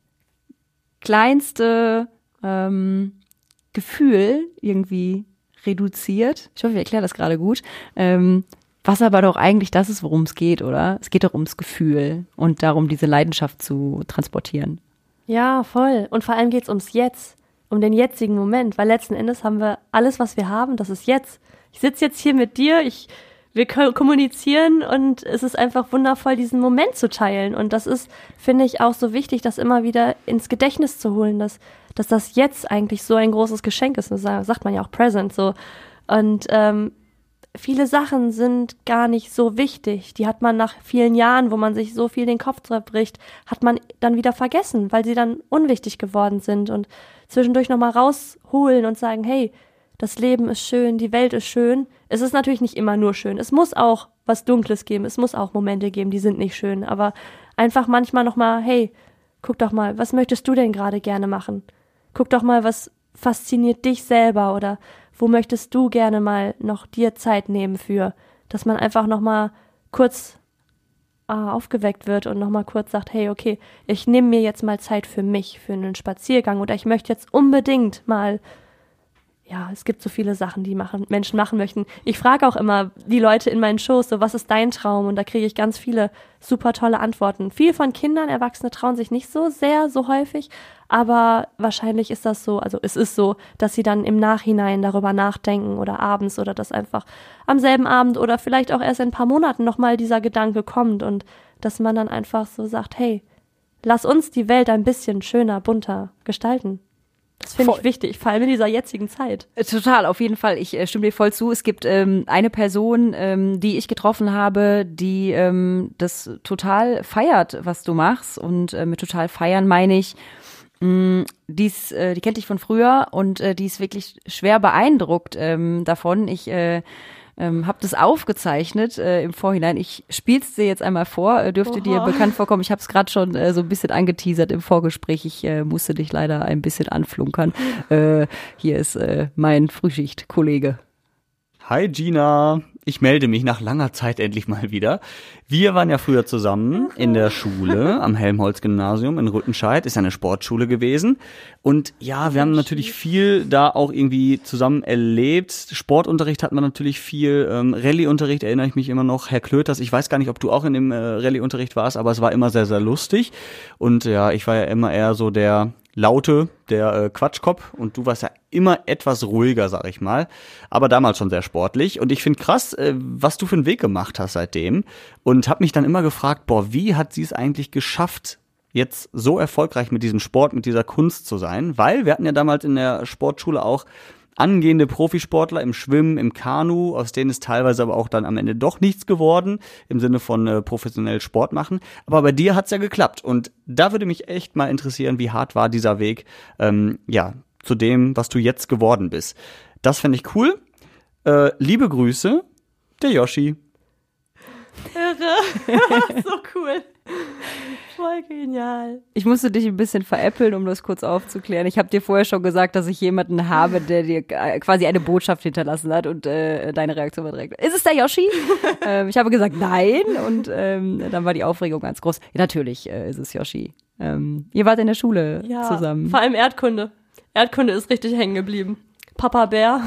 C: kleinste ähm, Gefühl irgendwie reduziert. Ich hoffe, ich erkläre das gerade gut. Ähm, was aber doch eigentlich das ist, worum es geht, oder? Es geht doch ums Gefühl und darum, diese Leidenschaft zu transportieren.
A: Ja, voll. Und vor allem geht's ums Jetzt, um den jetzigen Moment, weil letzten Endes haben wir alles, was wir haben, das ist jetzt. Ich sitze jetzt hier mit dir, ich wir kommunizieren und es ist einfach wundervoll, diesen Moment zu teilen. Und das ist, finde ich, auch so wichtig, das immer wieder ins Gedächtnis zu holen, dass, dass das jetzt eigentlich so ein großes Geschenk ist. Das sagt man ja auch Present so. Und ähm, viele Sachen sind gar nicht so wichtig. Die hat man nach vielen Jahren, wo man sich so viel den Kopf zerbricht, hat man dann wieder vergessen, weil sie dann unwichtig geworden sind. Und zwischendurch nochmal rausholen und sagen, hey, das Leben ist schön, die Welt ist schön. Es ist natürlich nicht immer nur schön. Es muss auch was Dunkles geben. Es muss auch Momente geben, die sind nicht schön. Aber einfach manchmal nochmal, hey, guck doch mal, was möchtest du denn gerade gerne machen? Guck doch mal, was fasziniert dich selber oder wo möchtest du gerne mal noch dir Zeit nehmen für? Dass man einfach nochmal kurz ah, aufgeweckt wird und nochmal kurz sagt, hey, okay, ich nehme mir jetzt mal Zeit für mich, für einen Spaziergang oder ich möchte jetzt unbedingt mal ja, es gibt so viele Sachen, die machen, Menschen machen möchten. Ich frage auch immer die Leute in meinen Shows, so, was ist dein Traum? Und da kriege ich ganz viele super tolle Antworten. Viel von Kindern, Erwachsene trauen sich nicht so sehr, so häufig, aber wahrscheinlich ist das so, also es ist so, dass sie dann im Nachhinein darüber nachdenken oder abends oder dass einfach am selben Abend oder vielleicht auch erst in ein paar Monaten nochmal dieser Gedanke kommt und dass man dann einfach so sagt, hey, lass uns die Welt ein bisschen schöner, bunter gestalten. Das finde ich wichtig, vor allem in dieser jetzigen Zeit.
C: Total, auf jeden Fall. Ich äh, stimme dir voll zu. Es gibt ähm, eine Person, ähm, die ich getroffen habe, die ähm, das total feiert, was du machst. Und äh, mit total feiern meine ich, mh, die, ist, äh, die kennt dich von früher und äh, die ist wirklich schwer beeindruckt ähm, davon. Ich äh, Ähm, habe das aufgezeichnet äh, im Vorhinein. Ich spiel's dir jetzt einmal vor, äh, dürfte
A: Oha.
C: dir bekannt vorkommen. Ich habe es gerade schon äh, so ein bisschen angeteasert im Vorgespräch. Ich äh, musste dich leider ein bisschen anflunkern. Äh, hier ist äh, mein Frühschicht-Kollege.
D: Hi Gina, ich melde mich nach langer Zeit endlich mal wieder. Wir waren ja früher zusammen in der Schule am Helmholtz-Gymnasium in Rüttenscheid, ist ja eine Sportschule gewesen. Und ja, wir haben natürlich viel da auch irgendwie zusammen erlebt. Sportunterricht hatten wir natürlich viel, ähm, Rallye-Unterricht erinnere ich mich immer noch. Herr Klöters, ich weiß gar nicht, ob du auch in dem äh, Rallye-Unterricht warst, aber es war immer sehr, sehr lustig. Und ja, ich war ja immer eher so der Laute, der äh, Quatschkopf und du warst ja immer etwas ruhiger, sag ich mal, aber damals schon sehr sportlich und ich finde krass, äh, was du für einen Weg gemacht hast seitdem und habe mich dann immer gefragt, boah, wie hat sie es eigentlich geschafft, jetzt so erfolgreich mit diesem Sport, mit dieser Kunst zu sein, weil wir hatten ja damals in der Sportschule auch angehende Profisportler im Schwimmen, im Kanu, aus denen ist teilweise aber auch dann am Ende doch nichts geworden, im Sinne von äh, professionell Sport machen. Aber bei dir hat's ja geklappt. Und da würde mich echt mal interessieren, wie hart war dieser Weg, ähm, ja, zu dem, was du jetzt geworden bist. Das fände ich cool. Äh, liebe Grüße, der Yoshi.
A: Irre. So cool. Voll genial.
C: Ich musste dich ein bisschen veräppeln, um das kurz aufzuklären. Ich habe dir vorher schon gesagt, dass ich jemanden habe, der dir quasi eine Botschaft hinterlassen hat und äh, deine Reaktion war direkt, ist es der Yoshi? ähm, ich habe gesagt, nein und ähm, dann war die Aufregung ganz groß. Ja, natürlich äh, ist es Yoshi. Ähm, ihr wart in der Schule
A: ja,
C: zusammen.
A: Vor allem Erdkunde. Erdkunde ist richtig hängen geblieben. Papa Bär.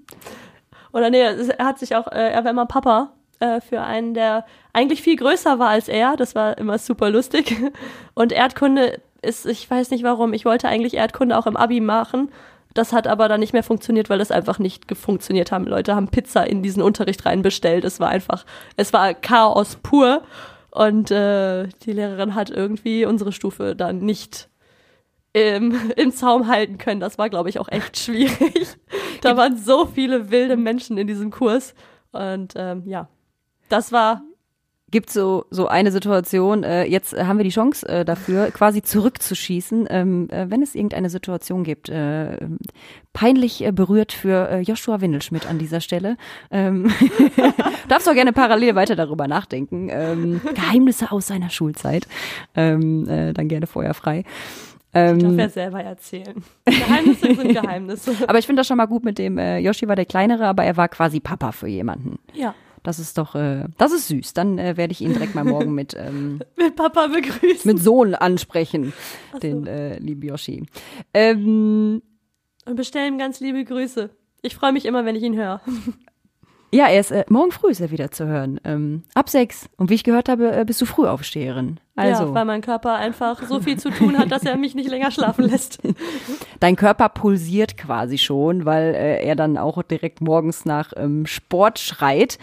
A: Oder nee, er hat sich auch, äh, er war immer Papa äh, für einen, der eigentlich viel größer war als er. Das war immer super lustig. Und Erdkunde ist, ich weiß nicht warum, ich wollte eigentlich Erdkunde auch im Abi machen. Das hat aber dann nicht mehr funktioniert, weil das einfach nicht funktioniert haben. Leute haben Pizza in diesen Unterricht rein bestellt. Es war einfach, es war Chaos pur. Und äh, die Lehrerin hat irgendwie unsere Stufe dann nicht im, im Zaum halten können. Das war, glaube ich, auch echt schwierig. Da waren so viele wilde Menschen in diesem Kurs. Und ähm, ja, das war...
C: Gibt so so eine Situation, äh, jetzt haben wir die Chance äh, dafür, quasi zurückzuschießen, ähm, äh, wenn es irgendeine Situation gibt, äh, peinlich äh, berührt für äh, Joshua Windelschmidt an dieser Stelle. Ähm, darfst auch gerne parallel weiter darüber nachdenken. Ähm, Geheimnisse aus seiner Schulzeit, ähm, äh, dann gerne feuerfrei.
A: Ich darf ja selber erzählen. Geheimnisse sind Geheimnisse.
C: Aber ich finde das schon mal gut mit dem, äh, Yoshi war der Kleinere, aber er war quasi Papa für jemanden.
A: Ja.
C: Das ist doch, äh, das ist süß. Dann äh, werde ich ihn direkt mal morgen mit ähm,
A: mit Papa begrüßen.
C: Mit Sohn ansprechen,
A: so.
C: den äh, lieben Yoshi. Ähm,
A: Und bestellen ganz liebe Grüße. Ich freue mich immer, wenn ich ihn höre.
C: Ja, er ist äh, morgen früh ist er wieder zu hören. Ähm, ab sechs. Und wie ich gehört habe, äh, bist du Frühaufsteherin. Also.
A: Ja, weil mein Körper einfach so viel zu tun hat, dass er mich nicht länger schlafen lässt.
C: Dein Körper pulsiert quasi schon, weil äh, er dann auch direkt morgens nach ähm, Sport schreit.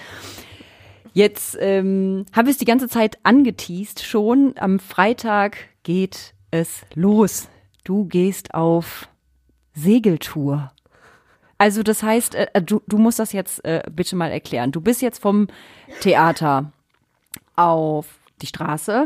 C: Jetzt ähm, habe ich es die ganze Zeit angeteast schon. Am Freitag geht es los. Du gehst auf Segeltour. Also das heißt, äh, du, du musst das jetzt äh, bitte mal erklären. Du bist jetzt vom Theater auf die Straße,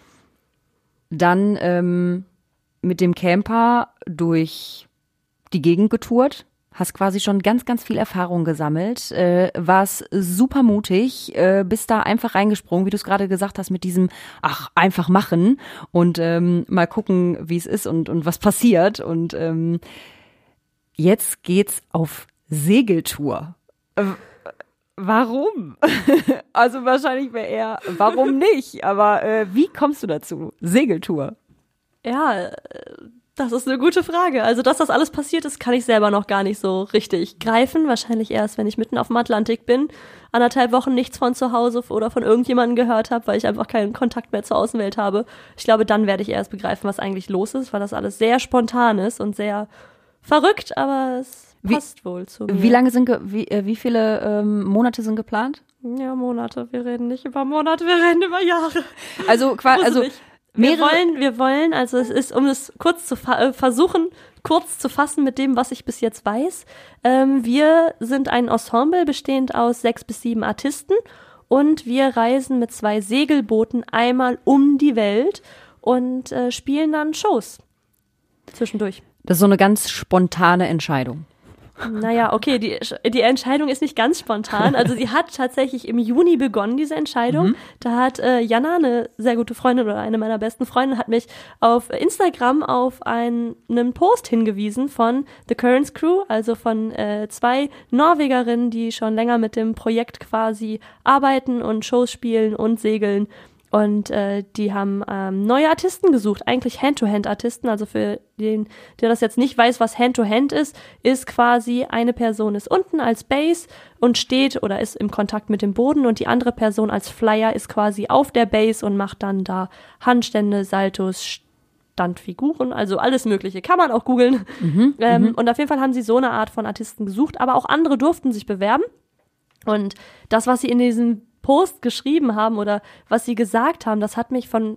C: dann ähm, mit dem Camper durch die Gegend getourt, hast quasi schon ganz, ganz viel Erfahrung gesammelt, äh, warst super mutig, äh, bist da einfach reingesprungen, wie du es gerade gesagt hast, mit diesem, ach, einfach machen und ähm, mal gucken, wie es ist und, und was passiert und ähm, jetzt geht's auf Segeltour. Äh, warum? Also wahrscheinlich wäre eher, warum nicht? Aber äh, wie kommst du dazu? Segeltour.
A: Ja, Das ist eine gute Frage. Also, dass das alles passiert ist, kann ich selber noch gar nicht so richtig greifen. Wahrscheinlich erst, wenn ich mitten auf dem Atlantik bin, anderthalb Wochen nichts von zu Hause oder von irgendjemandem gehört habe, weil ich einfach keinen Kontakt mehr zur Außenwelt habe. Ich glaube, dann werde ich erst begreifen, was eigentlich los ist, weil das alles sehr spontan ist und sehr verrückt, aber es
C: Wie-
A: passt wohl zu mir.
C: Wie lange sind, ge wie, äh, wie viele ähm, Monate sind geplant?
A: Ja, Monate. Wir reden nicht über Monate, wir reden über Jahre.
C: Also quasi, also
A: Gruselig. Wir
C: mehrere.
A: wollen, wir wollen, also es ist, um es kurz zu fa- äh, versuchen, kurz zu fassen mit dem, was ich bis jetzt weiß. Ähm, wir sind ein Ensemble bestehend aus sechs bis sieben Artisten und wir reisen mit zwei Segelbooten einmal um die Welt und äh, spielen dann Shows zwischendurch.
C: Das ist so eine ganz spontane Entscheidung.
A: Naja, okay, die, die Entscheidung ist nicht ganz spontan. Also sie hat tatsächlich im Juni begonnen, diese Entscheidung. Mhm. Da hat äh, Jana, eine sehr gute Freundin oder eine meiner besten Freundinnen, hat mich auf Instagram auf einen, einen Post hingewiesen von The Currents Crew, also von äh, zwei Norwegerinnen, die schon länger mit dem Projekt quasi arbeiten und Shows spielen und segeln. Und äh, die haben ähm, neue Artisten gesucht, eigentlich Hand-to-Hand-Artisten. Also für den, der das jetzt nicht weiß, was Hand-to-Hand ist, ist quasi eine Person ist unten als Bass und steht oder ist im Kontakt mit dem Boden und die andere Person als Flyer ist quasi auf der Bass und macht dann da Handstände, Saltos, Standfiguren, also alles Mögliche. Kann man auch googeln. Mhm, ähm, mhm. Und auf jeden Fall haben sie so eine Art von Artisten gesucht, aber auch andere durften sich bewerben. Und das, was sie in diesem Post geschrieben haben oder was sie gesagt haben, das hat mich von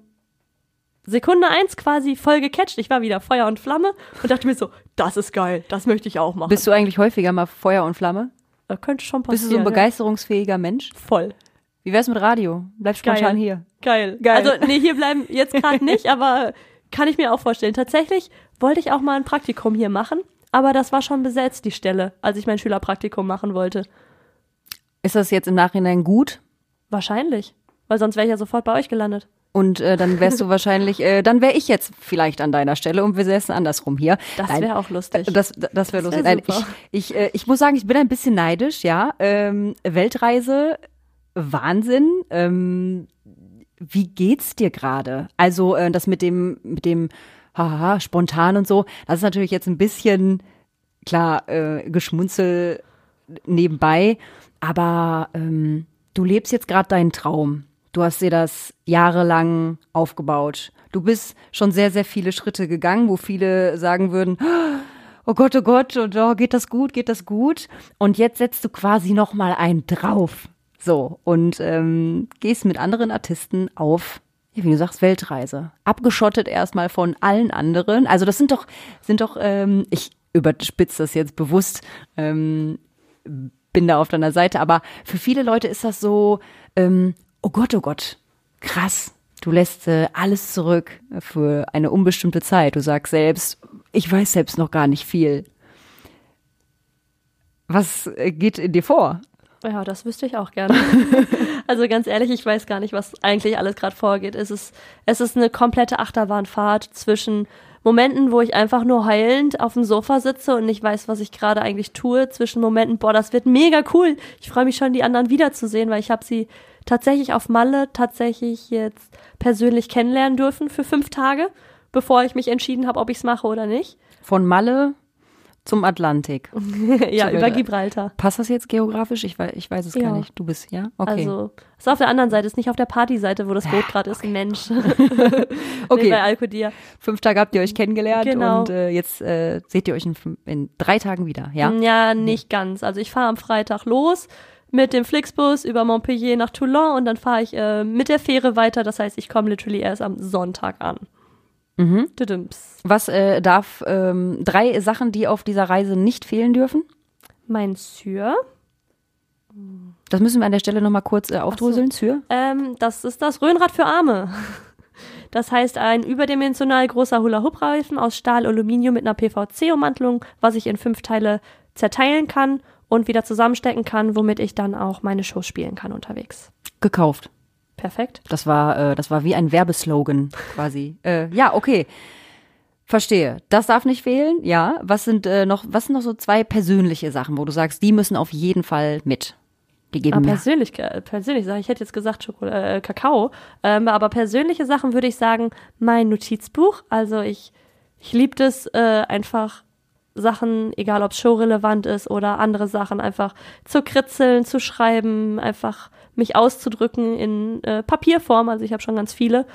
A: Sekunde eins quasi voll gecatcht. Ich war wieder Feuer und Flamme und dachte mir so, das ist geil, das möchte ich auch machen.
C: Bist du eigentlich häufiger mal Feuer und Flamme?
A: Das könnte schon passieren.
C: Bist du so ein begeisterungsfähiger Mensch?
A: Voll.
C: Wie wär's mit Radio? Bleib spontan
A: Geil.
C: hier.
A: Geil.
C: Geil.
A: Also nee, hier bleiben jetzt gerade nicht, aber kann ich mir auch vorstellen. Tatsächlich wollte ich auch mal ein Praktikum hier machen, aber das war schon besetzt, die Stelle, als ich mein Schülerpraktikum machen wollte.
C: Ist das jetzt im Nachhinein gut?
A: Wahrscheinlich, weil sonst wäre ich ja sofort bei euch gelandet.
C: Und äh, dann wärst du wahrscheinlich, äh, dann wäre ich jetzt vielleicht an deiner Stelle und wir säßen andersrum hier.
A: Das wäre auch lustig.
C: Das, das, das wäre lustig.
A: wär
C: Nein, ich, ich, äh, ich muss sagen, ich bin ein bisschen neidisch, ja. Ähm, Weltreise, Wahnsinn. Ähm, wie geht's dir gerade? Also äh, das mit dem, mit dem haha, spontan und so, das ist natürlich jetzt ein bisschen, klar, äh, Geschmunzel nebenbei, aber ähm, du lebst jetzt gerade deinen Traum. Du hast dir das jahrelang aufgebaut. Du bist schon sehr, sehr viele Schritte gegangen, wo viele sagen würden, oh Gott, oh Gott, und oh, geht das gut, geht das gut? Und jetzt setzt du quasi noch mal einen drauf. So, und ähm, gehst mit anderen Artisten auf, ja, wie du sagst, Weltreise. Abgeschottet erstmal von allen anderen. Also das sind doch, sind doch, ähm, ich überspitze das jetzt bewusst, ähm, bin da auf deiner Seite, aber für viele Leute ist das so, ähm, oh Gott, oh Gott, krass, du lässt äh, alles zurück für eine unbestimmte Zeit. Du sagst selbst, ich weiß selbst noch gar nicht viel. Was äh, geht in dir vor?
A: Ja, das wüsste ich auch gerne. Also ganz ehrlich, ich weiß gar nicht, was eigentlich alles gerade vorgeht. Es ist, es ist eine komplette Achterbahnfahrt zwischen Momenten, wo ich einfach nur heulend auf dem Sofa sitze und nicht weiß, was ich gerade eigentlich tue, zwischen Momenten, boah, das wird mega cool. Ich freue mich schon, die anderen wiederzusehen, weil ich habe sie tatsächlich auf Malle tatsächlich jetzt persönlich kennenlernen dürfen für fünf Tage, bevor ich mich entschieden habe, ob ich es mache oder nicht.
C: Von Malle zum Atlantik.
A: Ja, über Gibraltar.
C: Passt das jetzt geografisch? Ich weiß, ich weiß es
A: Ja.
C: gar nicht. Du bist, ja? Okay.
A: Also, ist auf der anderen Seite, ist nicht auf der Partyseite, wo das Boot gerade ist. Mensch.
C: Okay.
A: Nee, bei Alcudia.
C: Fünf Tage habt ihr euch kennengelernt
A: Genau.
C: und äh, jetzt äh, seht ihr euch in, fün- in drei Tagen wieder, ja?
A: Ja, nicht ganz. Also ich fahre am Freitag los mit dem Flixbus über Montpellier nach Toulon und dann fahre ich äh, mit der Fähre weiter. Das heißt, ich komme literally erst am Sonntag an.
C: Mhm.
A: Tudums.
C: Was äh, darf ähm, drei Sachen, die auf dieser Reise nicht fehlen dürfen?
A: Mein Syr.
C: Das müssen wir an der Stelle nochmal kurz äh, aufdröseln. Syr?
A: Ähm, das ist das Röhnrad für Arme. Das heißt, ein überdimensional großer Hula-Hoop-Reifen aus Stahl, Aluminium mit einer P V C-Ummantelung, was ich in fünf Teile zerteilen kann und wieder zusammenstecken kann, womit ich dann auch meine Shows spielen kann unterwegs.
C: Gekauft.
A: Perfekt.
C: Das war, äh, das war wie ein Werbeslogan quasi. äh, ja, okay. Verstehe. Das darf nicht fehlen, ja. Was sind äh, noch, was sind noch so zwei persönliche Sachen, wo du sagst, die müssen auf jeden Fall mit? Die geben
A: Aber
C: mehr.
A: persönlich, äh, persönlich sage ich, hätte jetzt gesagt Schokolade, äh, Kakao, ähm, aber persönliche Sachen würde ich sagen, mein Notizbuch. Also ich, Ich liebe es äh, einfach, Sachen, egal ob es showrelevant ist oder andere Sachen, einfach zu kritzeln, zu schreiben, einfach mich auszudrücken in äh, Papierform. Also ich habe schon ganz viele.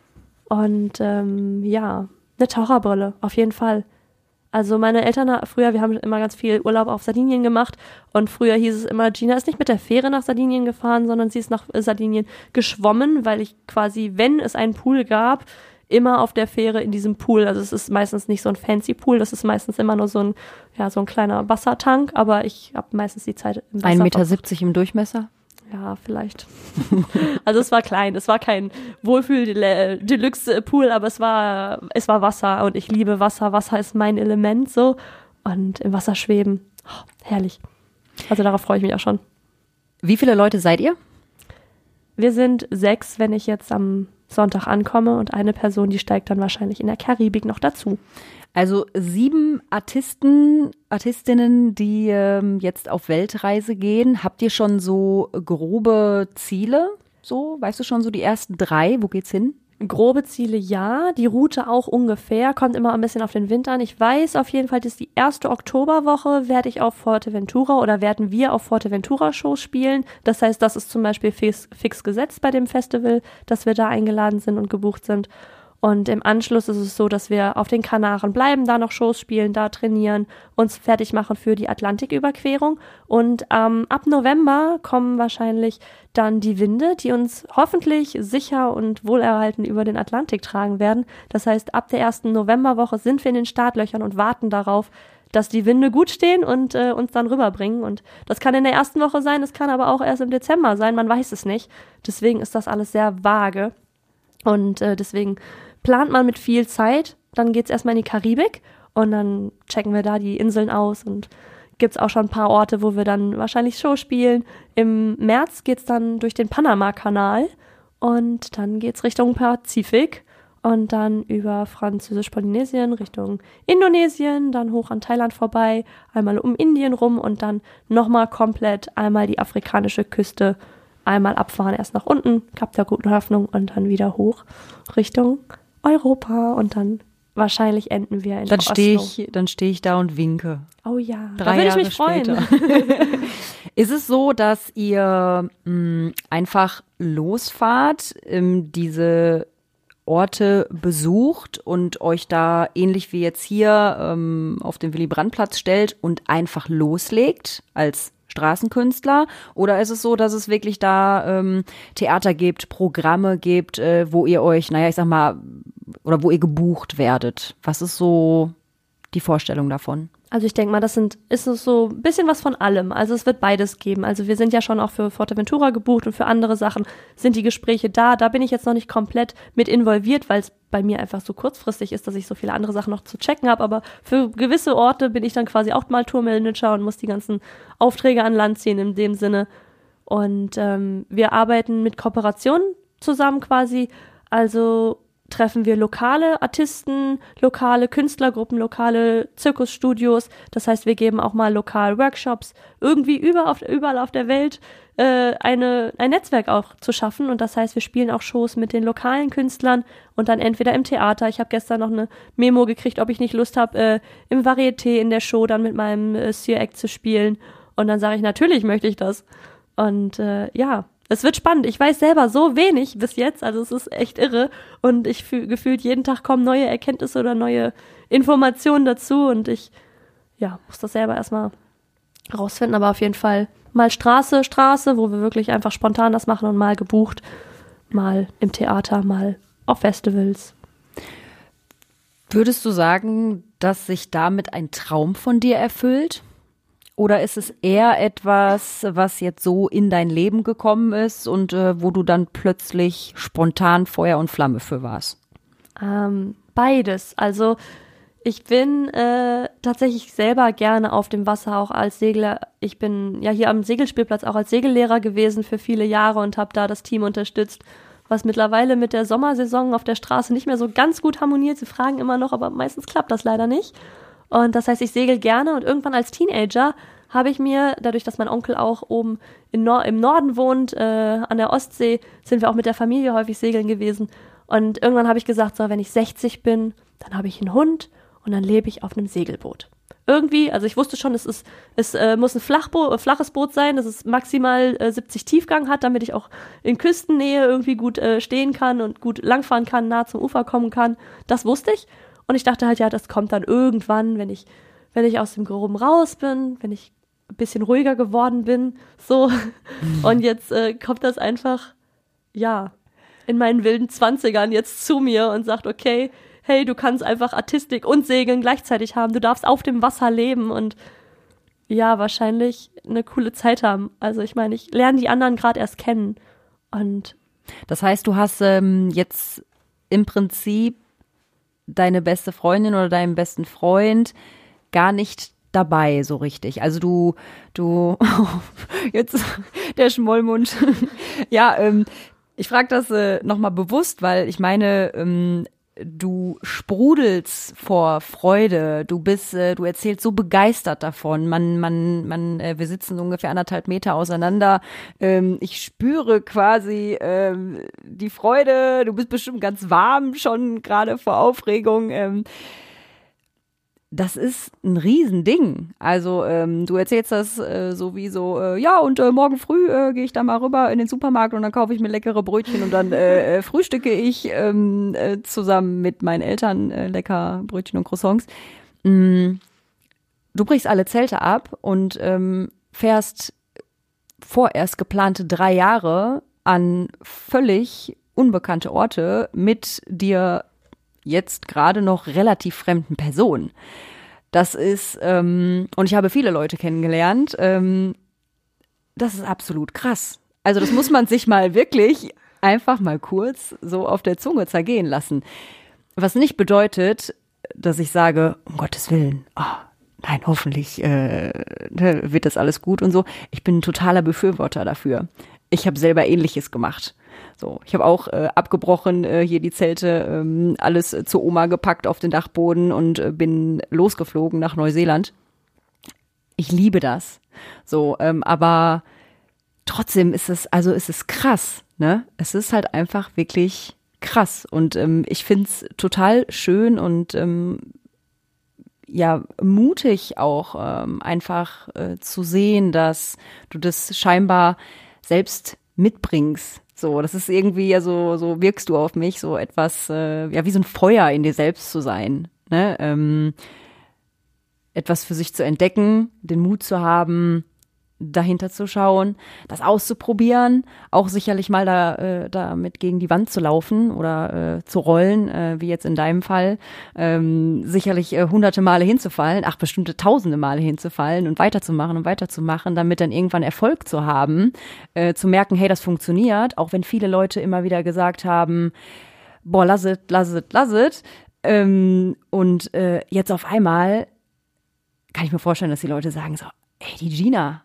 A: Und ähm, ja, eine Taucherbrille, auf jeden Fall. Also meine Eltern, früher, wir haben immer ganz viel Urlaub auf Sardinien gemacht und früher hieß es immer, Gina ist nicht mit der Fähre nach Sardinien gefahren, sondern sie ist nach Sardinien geschwommen, weil ich quasi, wenn es einen Pool gab, immer auf der Fähre in diesem Pool, also es ist meistens nicht so ein fancy Pool, das ist meistens immer nur so ein, ja, so ein kleiner Wassertank, aber ich habe meistens die Zeit im Wasser.
C: ein Meter siebzig im Durchmesser?
A: Ja, vielleicht. Also es war klein, es war kein Wohlfühl-Deluxe-Pool, aber es war, es war Wasser und ich liebe Wasser, Wasser ist mein Element so und im Wasser schweben, oh, herrlich. Also darauf freue ich mich auch schon.
C: Wie viele Leute seid ihr?
A: Wir sind sechs, wenn ich jetzt am Sonntag ankomme und eine Person, die steigt dann wahrscheinlich in der Karibik noch dazu.
C: Also sieben Artisten, Artistinnen, die ähm, jetzt auf Weltreise gehen. Habt ihr schon so grobe Ziele? So, weißt du schon so die ersten drei? Wo geht's hin?
A: Grobe Ziele ja, die Route auch ungefähr, kommt immer ein bisschen auf den Wind an. Ich weiß auf jeden Fall, dass die erste Oktoberwoche werde ich auf Fuerteventura oder werden wir auf Fuerteventura Shows spielen. Das heißt, das ist zum Beispiel fix, fix gesetzt bei dem Festival, dass wir da eingeladen sind und gebucht sind. Und im Anschluss ist es so, dass wir auf den Kanaren bleiben, da noch Shows spielen, da trainieren, uns fertig machen für die Atlantiküberquerung. Und ähm, ab November kommen wahrscheinlich dann die Winde, die uns hoffentlich sicher und wohlerhalten über den Atlantik tragen werden. Das heißt, ab der ersten Novemberwoche sind wir in den Startlöchern und warten darauf, dass die Winde gut stehen und äh, uns dann rüberbringen. Und das kann in der ersten Woche sein, das kann aber auch erst im Dezember sein, man weiß es nicht. Deswegen ist das alles sehr vage. Und äh, deswegen plant man mit viel Zeit, dann geht's erstmal in die Karibik und dann checken wir da die Inseln aus und gibt's auch schon ein paar Orte, wo wir dann wahrscheinlich Show spielen. Im März geht's dann durch den Panama-Kanal und dann geht's Richtung Pazifik und dann über Französisch-Polynesien Richtung Indonesien, dann hoch an Thailand vorbei, einmal um Indien rum und dann nochmal komplett einmal die afrikanische Küste, einmal abfahren, erst nach unten, Kap der Guten Hoffnung und dann wieder hoch Richtung Europa und dann wahrscheinlich enden wir in
C: Dann
A: Oslo.
C: stehe ich, dann stehe ich da und winke.
A: Oh ja,
C: Drei
A: da würde ich
C: Jahre
A: mich freuen.
C: später. Ist es so, dass ihr mh, einfach losfahrt, ähm, diese Orte besucht und euch da ähnlich wie jetzt hier ähm, auf dem Willy-Brandt-Platz stellt und einfach loslegt als Straßenkünstler? Oder ist es so, dass es wirklich da ähm, Theater gibt, Programme gibt, äh, wo ihr euch, naja, ich sag mal, oder wo ihr gebucht werdet? Was ist so die Vorstellung davon?
A: Also ich denke mal, das sind, ist es so ein bisschen was von allem. Also es wird beides geben. Also wir sind ja schon auch für Fuerteventura gebucht und für andere Sachen sind die Gespräche da. Da bin ich jetzt noch nicht komplett mit involviert, weil es bei mir einfach so kurzfristig ist, dass ich so viele andere Sachen noch zu checken habe. Aber für gewisse Orte bin ich dann quasi auch mal Tourmanager und muss die ganzen Aufträge an Land ziehen in dem Sinne. Und ähm, wir arbeiten mit Kooperationen zusammen quasi. Also treffen wir lokale Artisten, lokale Künstlergruppen, lokale Zirkusstudios. Das heißt, wir geben auch mal lokal Workshops, irgendwie über auf, überall auf der Welt äh, eine, ein Netzwerk auch zu schaffen. Und das heißt, wir spielen auch Shows mit den lokalen Künstlern und dann entweder im Theater. Ich habe gestern noch eine Memo gekriegt, ob ich nicht Lust habe, äh, im Varieté in der Show dann mit meinem äh, Sir-Act zu spielen. Und dann sage ich, natürlich möchte ich das. Und äh, ja, es wird spannend. Ich weiß selber so wenig bis jetzt, also es ist echt irre und ich fühl, gefühlt jeden Tag kommen neue Erkenntnisse oder neue Informationen dazu und ich ja, muss das selber erstmal rausfinden, aber auf jeden Fall mal Straße, Straße, wo wir wirklich einfach spontan das machen und mal gebucht, mal im Theater, mal auf Festivals.
C: Würdest du sagen, dass sich damit ein Traum von dir erfüllt? Oder ist es eher etwas, was jetzt so in dein Leben gekommen ist und äh, wo du dann plötzlich spontan Feuer und Flamme für warst?
A: Ähm, beides. Also ich bin äh, tatsächlich selber gerne auf dem Wasser, auch als Segler. Ich bin ja hier am Segelspielplatz auch als Segellehrer gewesen für viele Jahre und habe da das Team unterstützt, was mittlerweile mit der Sommersaison auf der Straße nicht mehr so ganz gut harmoniert. Sie fragen immer noch, aber meistens klappt das leider nicht. Und das heißt, ich segel gerne und irgendwann als Teenager habe ich mir, dadurch, dass mein Onkel auch oben in Nor- im Norden wohnt, äh, an der Ostsee, sind wir auch mit der Familie häufig segeln gewesen. Und irgendwann habe ich gesagt, so, wenn ich sechzig bin, dann habe ich einen Hund und dann lebe ich auf einem Segelboot. Irgendwie, also ich wusste schon, es ist, es äh, muss ein Flachbo- äh, flaches Boot sein, das es maximal äh, siebzig Tiefgang hat, damit ich auch in Küstennähe irgendwie gut äh, stehen kann und gut langfahren kann, nah zum Ufer kommen kann. Das wusste ich. Und ich dachte halt, ja, das kommt dann irgendwann, wenn ich, wenn ich aus dem Groben raus bin, wenn ich ein bisschen ruhiger geworden bin, so. Und jetzt äh, kommt das einfach, ja, in meinen wilden Zwanzigern jetzt zu mir und sagt, okay, hey, du kannst einfach Artistik und Segeln gleichzeitig haben, du darfst auf dem Wasser leben und ja, wahrscheinlich eine coole Zeit haben. Also ich meine, ich lerne die anderen gerade erst kennen. Und
C: das heißt, du hast ähm, jetzt im Prinzip deine beste Freundin oder deinen besten Freund gar nicht dabei so richtig. Also du, du, jetzt der Schmollmund. Ja, ähm, ich frage das äh, nochmal bewusst, weil ich meine, ähm, du sprudelst vor Freude, du bist, äh, du erzählst so begeistert davon. Man, man, man, äh, wir sitzen ungefähr anderthalb Meter auseinander. Ähm, ich spüre quasi ähm, die Freude. Du bist bestimmt ganz warm schon gerade vor Aufregung. Ähm, Das ist ein Riesending. Also ähm, du erzählst das äh, so wie so, äh, ja und äh, morgen früh äh, gehe ich da mal rüber in den Supermarkt und dann kaufe ich mir leckere Brötchen und dann äh, äh, frühstücke ich ähm, äh, zusammen mit meinen Eltern äh, lecker Brötchen und Croissants. Mm, du brichst alle Zelte ab und ähm, fährst vorerst geplante drei Jahre an völlig unbekannte Orte mit dir jetzt gerade noch relativ fremden Personen. Das ist, ähm, und ich habe viele Leute kennengelernt, ähm, das ist absolut krass. Also das muss man sich mal wirklich einfach mal kurz so auf der Zunge zergehen lassen. Was nicht bedeutet, dass ich sage, um Gottes Willen, oh, nein, hoffentlich äh, wird das alles gut und so. Ich bin ein totaler Befürworter dafür. Ich habe selber Ähnliches gemacht. So, ich habe auch äh, abgebrochen, äh, hier die Zelte, ähm, alles äh, zur Oma gepackt auf den Dachboden und äh, bin losgeflogen nach Neuseeland. Ich liebe das. So, ähm, aber trotzdem ist es, also ist es krass, ne? Es ist halt einfach wirklich krass und ähm, ich find's total schön und ähm, ja mutig auch ähm, einfach äh, zu sehen, dass du das scheinbar selbst mitbringst. So, das ist irgendwie ja so, so wirkst du auf mich, so etwas, äh, ja, wie so ein Feuer in dir selbst zu sein, ne? Ähm, etwas für sich zu entdecken, den Mut zu haben, dahinter zu schauen, das auszuprobieren, auch sicherlich mal da äh, damit gegen die Wand zu laufen oder äh, zu rollen, äh, wie jetzt in deinem Fall, ähm, sicherlich äh, hunderte Male hinzufallen, ach bestimmte tausende Male hinzufallen und weiterzumachen und weiterzumachen, damit dann irgendwann Erfolg zu haben, äh, zu merken, hey, das funktioniert, auch wenn viele Leute immer wieder gesagt haben, boah, lass es, lass es, lass es, ähm, und äh, jetzt auf einmal kann ich mir vorstellen, dass die Leute sagen so, ey, die Gina,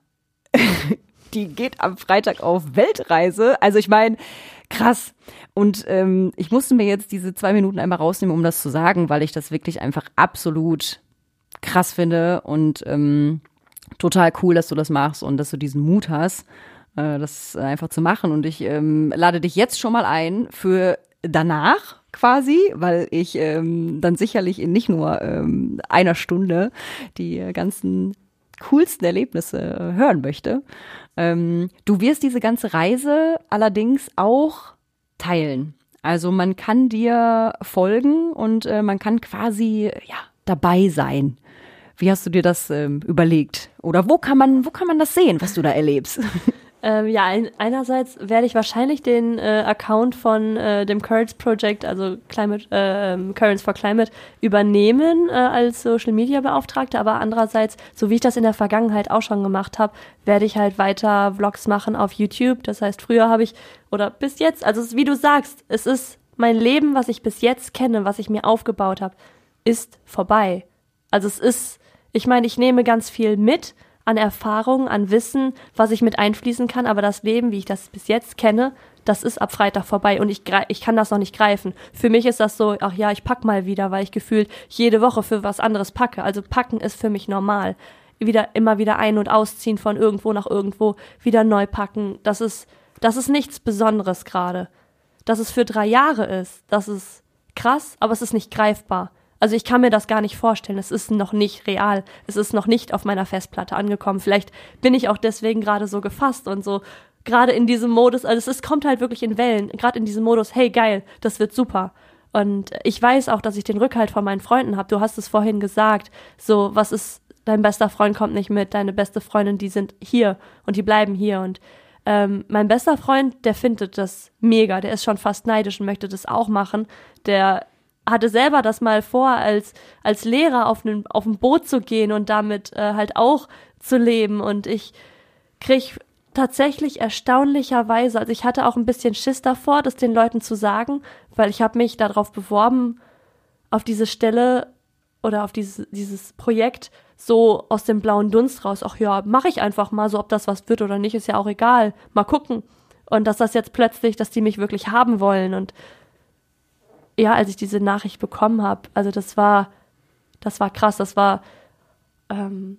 C: die geht am Freitag auf Weltreise. Also ich meine, krass. Und ähm, ich musste mir jetzt diese zwei Minuten einmal rausnehmen, um das zu sagen, weil ich das wirklich einfach absolut krass finde und ähm, total cool, dass du das machst und dass du diesen Mut hast, äh, das einfach zu machen. Und ich ähm, lade dich jetzt schon mal ein für danach quasi, weil ich ähm, dann sicherlich in nicht nur ähm, einer Stunde die ganzen coolsten Erlebnisse hören möchte. Ähm, du wirst diese ganze Reise allerdings auch teilen. Also man kann dir folgen und äh, man kann quasi ja dabei sein. Wie hast du dir das ähm, überlegt? Oder wo kann man, wo kann man das sehen, was du da erlebst?
A: Ähm, ja, ein, einerseits werde ich wahrscheinlich den äh, Account von äh, dem Currents Project, also Climate, äh, Currents for Climate, übernehmen äh, als Social Media Beauftragte, aber andererseits, so wie ich das in der Vergangenheit auch schon gemacht habe, werde ich halt weiter Vlogs machen auf YouTube. Das heißt, früher habe ich, oder bis jetzt, also es ist, wie du sagst, es ist mein Leben, was ich bis jetzt kenne, was ich mir aufgebaut habe, ist vorbei. Also es ist, ich meine, ich nehme ganz viel mit, an Erfahrung, an Wissen, was ich mit einfließen kann, aber das Leben, wie ich das bis jetzt kenne, das ist ab Freitag vorbei und ich ich kann das noch nicht greifen. Für mich ist das so, ach ja, ich pack mal wieder, weil ich gefühlt jede Woche für was anderes packe. Also packen ist für mich normal. Wieder, immer wieder ein- und ausziehen von irgendwo nach irgendwo, wieder neu packen. Das ist, das ist nichts Besonderes gerade. Dass es für drei Jahre ist, das ist krass, aber es ist nicht greifbar. Also ich kann mir das gar nicht vorstellen. Es ist noch nicht real. Es ist noch nicht auf meiner Festplatte angekommen. Vielleicht bin ich auch deswegen gerade so gefasst und so gerade in diesem Modus. Also es ist, kommt halt wirklich in Wellen. Gerade in diesem Modus, hey geil, das wird super. Und ich weiß auch, dass ich den Rückhalt von meinen Freunden habe. Du hast es vorhin gesagt. So, was ist, dein bester Freund kommt nicht mit, deine beste Freundin, die sind hier und die bleiben hier. Und ähm, mein bester Freund, der findet das mega. Der ist schon fast neidisch und möchte das auch machen. Der hatte selber das mal vor, als als Lehrer auf ein auf ein Boot zu gehen und damit äh, halt auch zu leben. Und ich krieg tatsächlich erstaunlicherweise, also ich hatte auch ein bisschen Schiss davor, das den Leuten zu sagen, weil ich habe mich darauf beworben, auf diese Stelle oder auf dieses dieses Projekt so aus dem blauen Dunst raus. Ach ja, mache ich einfach mal so, ob das was wird oder nicht, ist ja auch egal. Mal gucken. Und dass das jetzt plötzlich, dass die mich wirklich haben wollen und ja, als ich diese Nachricht bekommen habe, also das war, das war krass, das war, ähm,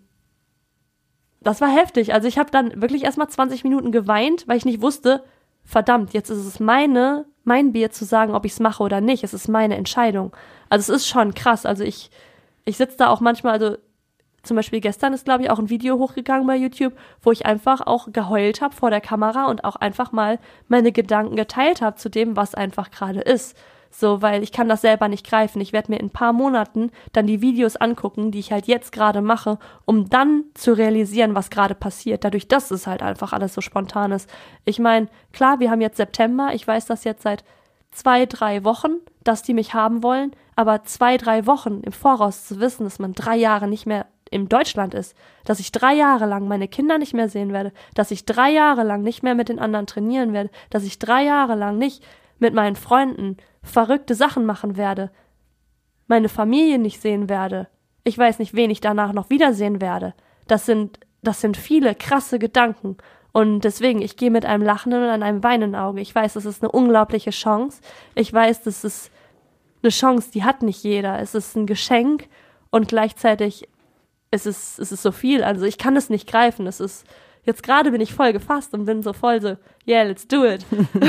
A: das war heftig. Also ich habe dann wirklich erstmal zwanzig Minuten geweint, weil ich nicht wusste, verdammt, jetzt ist es meine, mein Bier zu sagen, ob ich es mache oder nicht. Es ist meine Entscheidung. Also es ist schon krass. Also ich, ich sitze da auch manchmal, also zum Beispiel gestern ist, glaube ich, auch ein Video hochgegangen bei YouTube, wo ich einfach auch geheult habe vor der Kamera und auch einfach mal meine Gedanken geteilt habe zu dem, was einfach gerade ist. So, weil ich kann das selber nicht greifen. Ich werde mir in ein paar Monaten dann die Videos angucken, die ich halt jetzt gerade mache, um dann zu realisieren, was gerade passiert. Dadurch, dass es halt einfach alles so spontan ist. Ich meine, klar, wir haben jetzt September. Ich weiß das jetzt seit zwei, drei Wochen, dass die mich haben wollen. Aber zwei, drei Wochen im Voraus zu wissen, dass man drei Jahre nicht mehr in Deutschland ist, dass ich drei Jahre lang meine Kinder nicht mehr sehen werde, dass ich drei Jahre lang nicht mehr mit den anderen trainieren werde, dass ich drei Jahre lang nicht mit meinen Freunden verrückte Sachen machen werde, meine Familie nicht sehen werde, ich weiß nicht, wen ich danach noch wiedersehen werde. Das sind, das sind viele krasse Gedanken. Und deswegen, ich gehe mit einem lachenden und einem weinenden Auge. Ich weiß, das ist eine unglaubliche Chance. Ich weiß, das ist eine Chance, die hat nicht jeder. Es ist ein Geschenk und gleichzeitig ist es, es ist so viel. Also ich kann es nicht greifen. Es ist, jetzt gerade bin ich voll gefasst und bin so voll so, yeah, let's do it.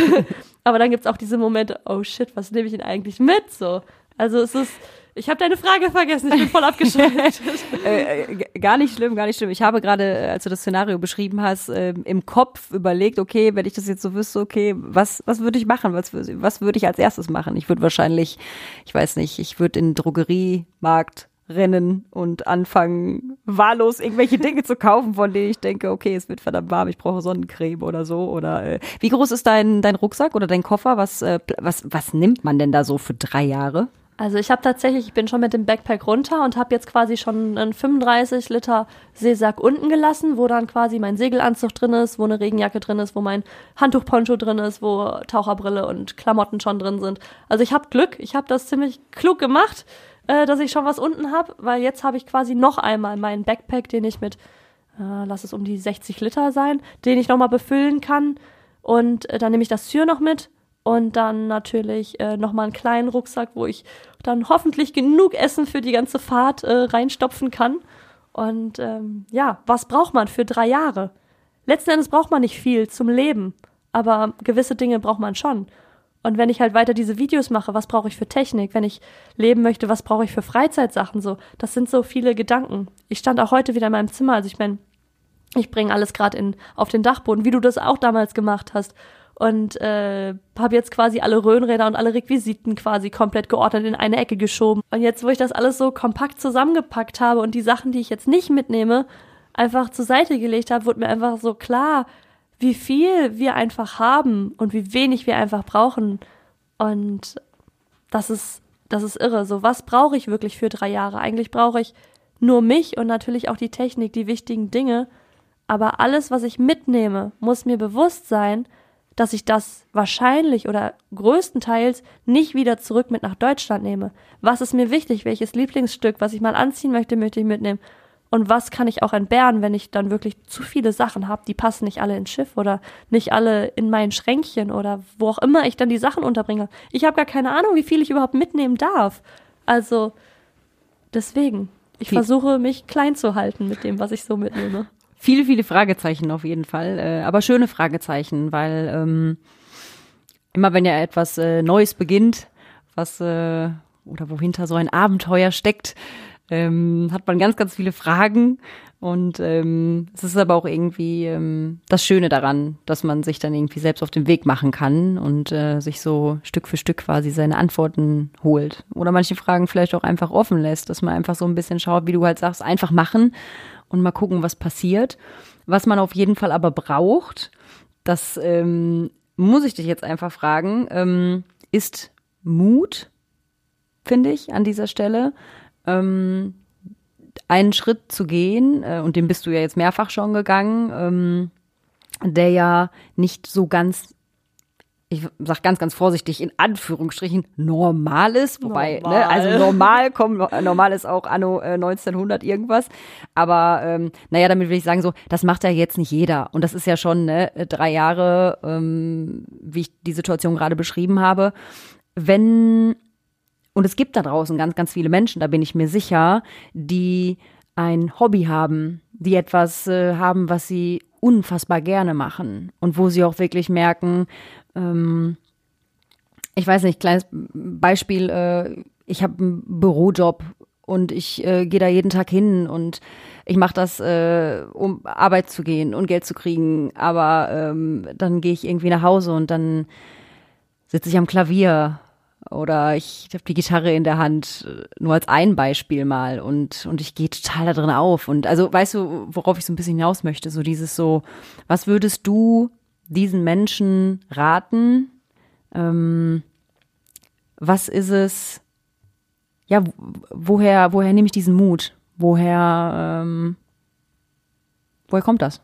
A: Aber dann gibt's auch diese Momente, oh shit, was nehme ich denn eigentlich mit? So, also es ist, ich habe deine Frage vergessen, ich bin voll abgeschaltet.
C: äh, gar nicht schlimm, gar nicht schlimm. Ich habe gerade, als du das Szenario beschrieben hast, äh, im Kopf überlegt, okay, wenn ich das jetzt so wüsste, okay, was was würde ich machen? Was, was würde ich als erstes machen? Ich würde wahrscheinlich, ich weiß nicht, ich würde in den Drogeriemarkt rennen und anfangen, wahllos irgendwelche Dinge zu kaufen, von denen ich denke, okay, es wird verdammt warm, ich brauche Sonnencreme oder so. Oder äh, wie groß ist dein dein Rucksack oder dein Koffer? Was äh, was was nimmt man denn da so für drei Jahre?
A: Also ich habe tatsächlich, ich bin schon mit dem Backpack runter und habe jetzt quasi schon einen fünfunddreißig Liter Seesack unten gelassen, wo dann quasi mein Segelanzug drin ist, wo eine Regenjacke drin ist, wo mein Handtuchponcho drin ist, wo Taucherbrille und Klamotten schon drin sind. Also ich habe Glück, ich habe das ziemlich klug gemacht, äh, dass ich schon was unten habe, weil jetzt habe ich quasi noch einmal meinen Backpack, den ich mit, äh, lass es um die sechzig Liter sein, den ich nochmal befüllen kann und äh, dann nehme ich das Tür noch mit. Und dann natürlich äh, nochmal einen kleinen Rucksack, wo ich dann hoffentlich genug Essen für die ganze Fahrt äh, reinstopfen kann. Und ähm, ja, was braucht man für drei Jahre? Letzten Endes braucht man nicht viel zum Leben, aber gewisse Dinge braucht man schon. Und wenn ich halt weiter diese Videos mache, was brauche ich für Technik? Wenn ich leben möchte, was brauche ich für Freizeitsachen? So, das sind so viele Gedanken. Ich stand auch heute wieder in meinem Zimmer, also ich meine, ich bringe alles gerade in auf den Dachboden, wie du das auch damals gemacht hast. Und äh, habe jetzt quasi alle Röhrenräder und alle Requisiten quasi komplett geordnet in eine Ecke geschoben. Und jetzt, wo ich das alles so kompakt zusammengepackt habe und die Sachen, die ich jetzt nicht mitnehme, einfach zur Seite gelegt habe, wurde mir einfach so klar, wie viel wir einfach haben und wie wenig wir einfach brauchen. Und das ist, das ist irre. So, was brauche ich wirklich für drei Jahre? Eigentlich brauche ich nur mich und natürlich auch die Technik, die wichtigen Dinge. Aber alles, was ich mitnehme, muss mir bewusst sein, dass ich das wahrscheinlich oder größtenteils nicht wieder zurück mit nach Deutschland nehme. Was ist mir wichtig? Welches Lieblingsstück, was ich mal anziehen möchte, möchte ich mitnehmen? Und was kann ich auch entbehren, wenn ich dann wirklich zu viele Sachen habe, die passen nicht alle ins Schiff oder nicht alle in mein Schränkchen oder wo auch immer ich dann die Sachen unterbringe. Ich habe gar keine Ahnung, wie viel ich überhaupt mitnehmen darf. Also deswegen, ich versuche mich klein zu halten mit dem, was ich so mitnehme.
C: Viele, viele Fragezeichen auf jeden Fall, äh, aber schöne Fragezeichen, weil ähm, immer wenn ja etwas äh, Neues beginnt, was äh, oder wohinter so ein Abenteuer steckt, ähm, hat man ganz, ganz viele Fragen. Und ähm, es ist aber auch irgendwie ähm, das Schöne daran, dass man sich dann irgendwie selbst auf den Weg machen kann und äh, sich so Stück für Stück quasi seine Antworten holt. Oder manche Fragen vielleicht auch einfach offen lässt, dass man einfach so ein bisschen schaut, wie du halt sagst, einfach machen und mal gucken, was passiert. Was man auf jeden Fall aber braucht, das ähm, muss ich dich jetzt einfach fragen, ähm, ist Mut, finde ich, an dieser Stelle. Ähm, einen Schritt zu gehen, äh, und den bist du ja jetzt mehrfach schon gegangen, ähm, der ja nicht so ganz, ich sag ganz, ganz vorsichtig, in Anführungsstrichen normal ist, wobei,
A: Normal.
C: Ne, also normal, komm, normal ist auch anno äh, neunzehnhundert irgendwas, aber ähm, naja, damit will ich sagen, so, das macht ja jetzt nicht jeder und das ist ja schon, ne, drei Jahre, ähm, wie ich die Situation gerade beschrieben habe, wenn Und es gibt da draußen ganz, ganz viele Menschen, da bin ich mir sicher, die ein Hobby haben, die etwas äh, haben, was sie unfassbar gerne machen und wo sie auch wirklich merken, ähm, ich weiß nicht, kleines Beispiel, äh, ich habe einen Bürojob und ich äh, gehe da jeden Tag hin und ich mache das, äh, um Arbeit zu gehen und Geld zu kriegen, aber ähm, dann gehe ich irgendwie nach Hause und dann sitze ich am Klavier oder ich habe die Gitarre in der Hand, nur als ein Beispiel mal und und ich gehe total da drin auf. Und also weißt du, worauf ich so ein bisschen hinaus möchte, so dieses so, was würdest du diesen Menschen raten? Ähm, was ist es, ja, woher, woher nehme ich diesen Mut? Woher, ähm, woher kommt das?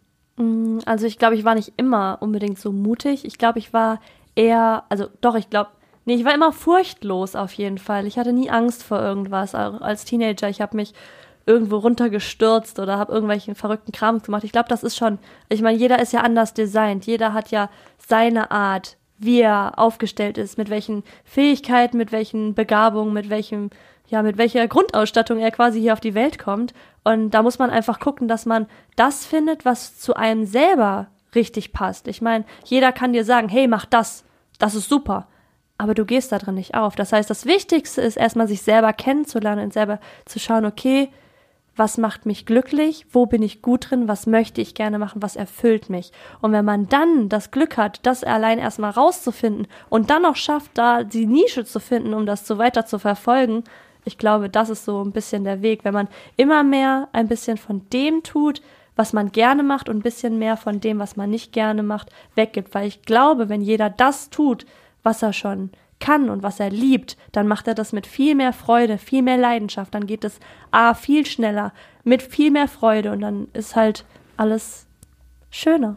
A: Also ich glaube, ich war nicht immer unbedingt so mutig. Ich glaube, ich war eher, also doch, ich glaube, nee, ich war immer furchtlos auf jeden Fall. Ich hatte nie Angst vor irgendwas. Auch als Teenager, ich habe mich irgendwo runtergestürzt oder habe irgendwelchen verrückten Kram gemacht. Ich glaube, das ist schon, ich meine, jeder ist ja anders designt. Jeder hat ja seine Art, wie er aufgestellt ist, mit welchen Fähigkeiten, mit welchen Begabungen, mit welchem, ja, mit welcher Grundausstattung er quasi hier auf die Welt kommt. Und da muss man einfach gucken, dass man das findet, was zu einem selber richtig passt. Ich meine, jeder kann dir sagen, hey, mach das, das ist super. Aber du gehst da drin nicht auf. Das heißt, das Wichtigste ist erstmal, sich selber kennenzulernen und selber zu schauen, okay, was macht mich glücklich, wo bin ich gut drin, was möchte ich gerne machen, was erfüllt mich. Und wenn man dann das Glück hat, das allein erstmal rauszufinden und dann noch schafft, da die Nische zu finden, um das so weiter zu verfolgen, ich glaube, das ist so ein bisschen der Weg, wenn man immer mehr ein bisschen von dem tut, was man gerne macht und ein bisschen mehr von dem, was man nicht gerne macht, weggibt. Weil ich glaube, wenn jeder das tut, was er schon kann und was er liebt, dann macht er das mit viel mehr Freude, viel mehr Leidenschaft. Dann geht es A, viel schneller, mit viel mehr Freude und dann ist halt alles schöner.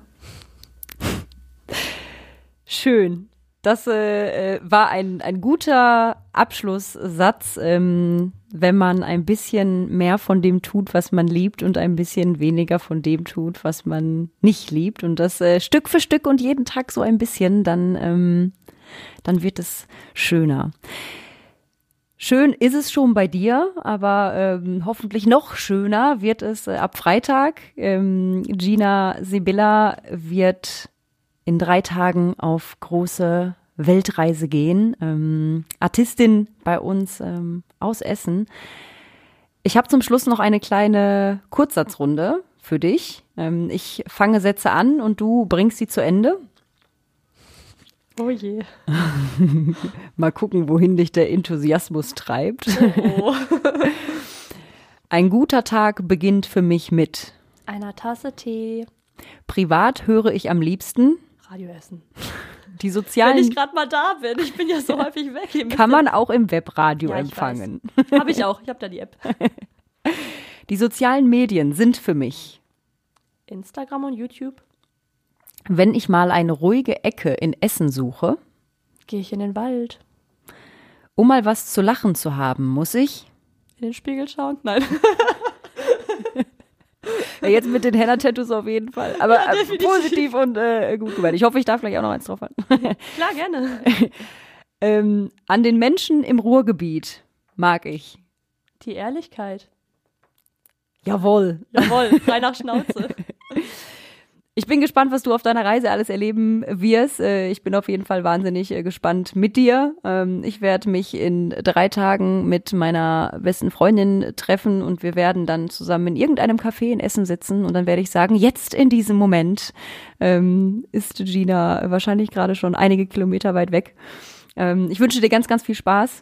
C: Schön. Das äh, war ein, ein guter Abschlusssatz, ähm, wenn man ein bisschen mehr von dem tut, was man liebt und ein bisschen weniger von dem tut, was man nicht liebt. Und das äh, Stück für Stück und jeden Tag so ein bisschen, dann ähm, dann wird es schöner. Schön ist es schon bei dir, aber ähm, hoffentlich noch schöner wird es äh, ab Freitag. Ähm, Gina Sibylla wird in drei Tagen auf große Weltreise gehen. Ähm, Artistin bei uns ähm, aus Essen. Ich habe zum Schluss noch eine kleine Kurzsatzrunde für dich. Ähm, ich fange Sätze an und du bringst sie zu Ende.
A: Oh je.
C: Mal gucken, wohin dich der Enthusiasmus treibt.
A: Oh.
C: Ein guter Tag beginnt für mich mit
A: einer Tasse Tee.
C: Privat höre ich am liebsten
A: Radio Essen.
C: Die sozialen.
A: Wenn ich gerade mal da bin, ich bin ja so häufig weg. Ihr
C: Kann man auch im Webradio
A: ja,
C: empfangen.
A: Habe ich auch, ich habe da die App.
C: Die sozialen Medien sind für mich
A: Instagram und YouTube.
C: Wenn ich mal eine ruhige Ecke in Essen suche,
A: gehe ich in den Wald.
C: Um mal was zu lachen zu haben, muss ich
A: in den Spiegel schauen? Nein.
C: Ja, jetzt mit den Henna-Tattoos auf jeden Fall. Aber
A: Ja,
C: äh, positiv und äh, gut gemeint. Ich hoffe, ich darf gleich auch noch eins drauf haben.
A: Klar, gerne.
C: ähm, an den Menschen im Ruhrgebiet mag ich
A: die Ehrlichkeit.
C: Jawohl.
A: Jawohl, frei nach Schnauze.
C: Ich bin gespannt, was du auf deiner Reise alles erleben wirst. Ich bin auf jeden Fall wahnsinnig gespannt mit dir. Ich werde mich in drei Tagen mit meiner besten Freundin treffen und wir werden dann zusammen in irgendeinem Café in Essen sitzen und dann werde ich sagen, jetzt in diesem Moment ist Gina wahrscheinlich gerade schon einige Kilometer weit weg. Ich wünsche dir ganz, ganz viel Spaß.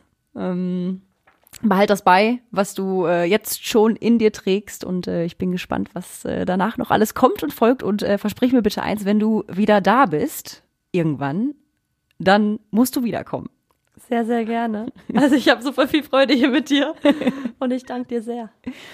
C: Behalt das bei, was du äh, jetzt schon in dir trägst und äh, ich bin gespannt, was äh, danach noch alles kommt und folgt und äh, versprich mir bitte eins, wenn du wieder da bist, irgendwann, dann musst du wiederkommen.
A: Sehr, sehr gerne. Also ich habe super viel Freude hier mit dir und ich danke dir sehr.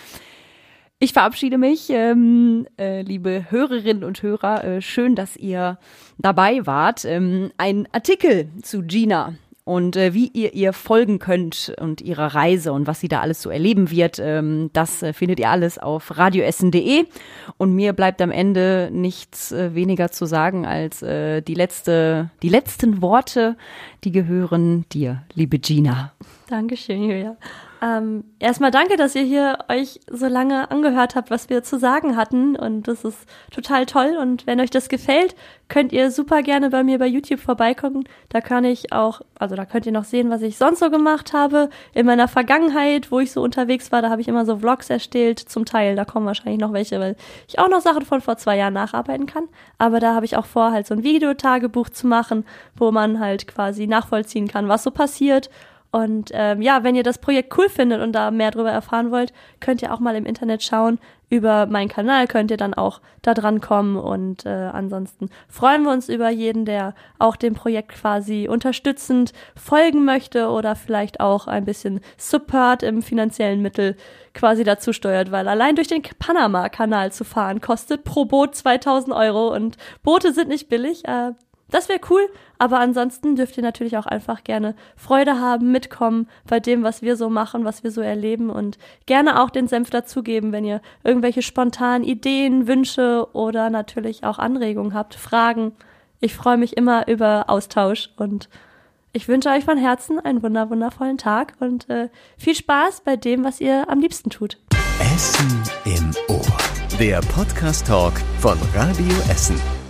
C: Ich verabschiede mich, ähm, äh, liebe Hörerinnen und Hörer, äh, schön, dass ihr dabei wart. Ähm, ein Artikel zu Gina und äh, wie ihr ihr folgen könnt und ihrer Reise und was sie da alles so erleben wird, ähm, das äh, findet ihr alles auf radioessen punkt de und mir bleibt am Ende nichts äh, weniger zu sagen als äh, die letzte, die letzten Worte, die gehören dir, liebe Gina.
A: Dankeschön, Julia. Ähm, erstmal danke, dass ihr hier euch so lange angehört habt, was wir zu sagen hatten und das ist total toll und wenn euch das gefällt, könnt ihr super gerne bei mir bei YouTube vorbeikommen. Da kann ich auch, also da könnt ihr noch sehen, was ich sonst so gemacht habe. In meiner Vergangenheit, wo ich so unterwegs war, da habe ich immer so Vlogs erstellt, zum Teil, da kommen wahrscheinlich noch welche, weil ich auch noch Sachen von vor zwei Jahren nacharbeiten kann. Aber da habe ich auch vor, halt so ein Videotagebuch zu machen, wo man halt quasi nachvollziehen kann, was so passiert. Und ähm, ja, wenn ihr das Projekt cool findet und da mehr drüber erfahren wollt, könnt ihr auch mal im Internet schauen. Über meinen Kanal könnt ihr dann auch da dran kommen. Und äh, ansonsten freuen wir uns über jeden, der auch dem Projekt quasi unterstützend folgen möchte oder vielleicht auch ein bisschen Support im finanziellen Mittel quasi dazu steuert, weil allein durch den Panama-Kanal zu fahren kostet pro Boot zweitausend Euro und Boote sind nicht billig. Äh, Das wäre cool, aber ansonsten dürft ihr natürlich auch einfach gerne Freude haben, mitkommen bei dem, was wir so machen, was wir so erleben und gerne auch den Senf dazugeben, wenn ihr irgendwelche spontanen Ideen, Wünsche oder natürlich auch Anregungen habt, Fragen. Ich freue mich immer über Austausch und ich wünsche euch von Herzen einen wunder wundervollen Tag und äh, viel Spaß bei dem, was ihr am liebsten tut.
B: Essen im Ohr. Der Podcast-Talk von Radio Essen.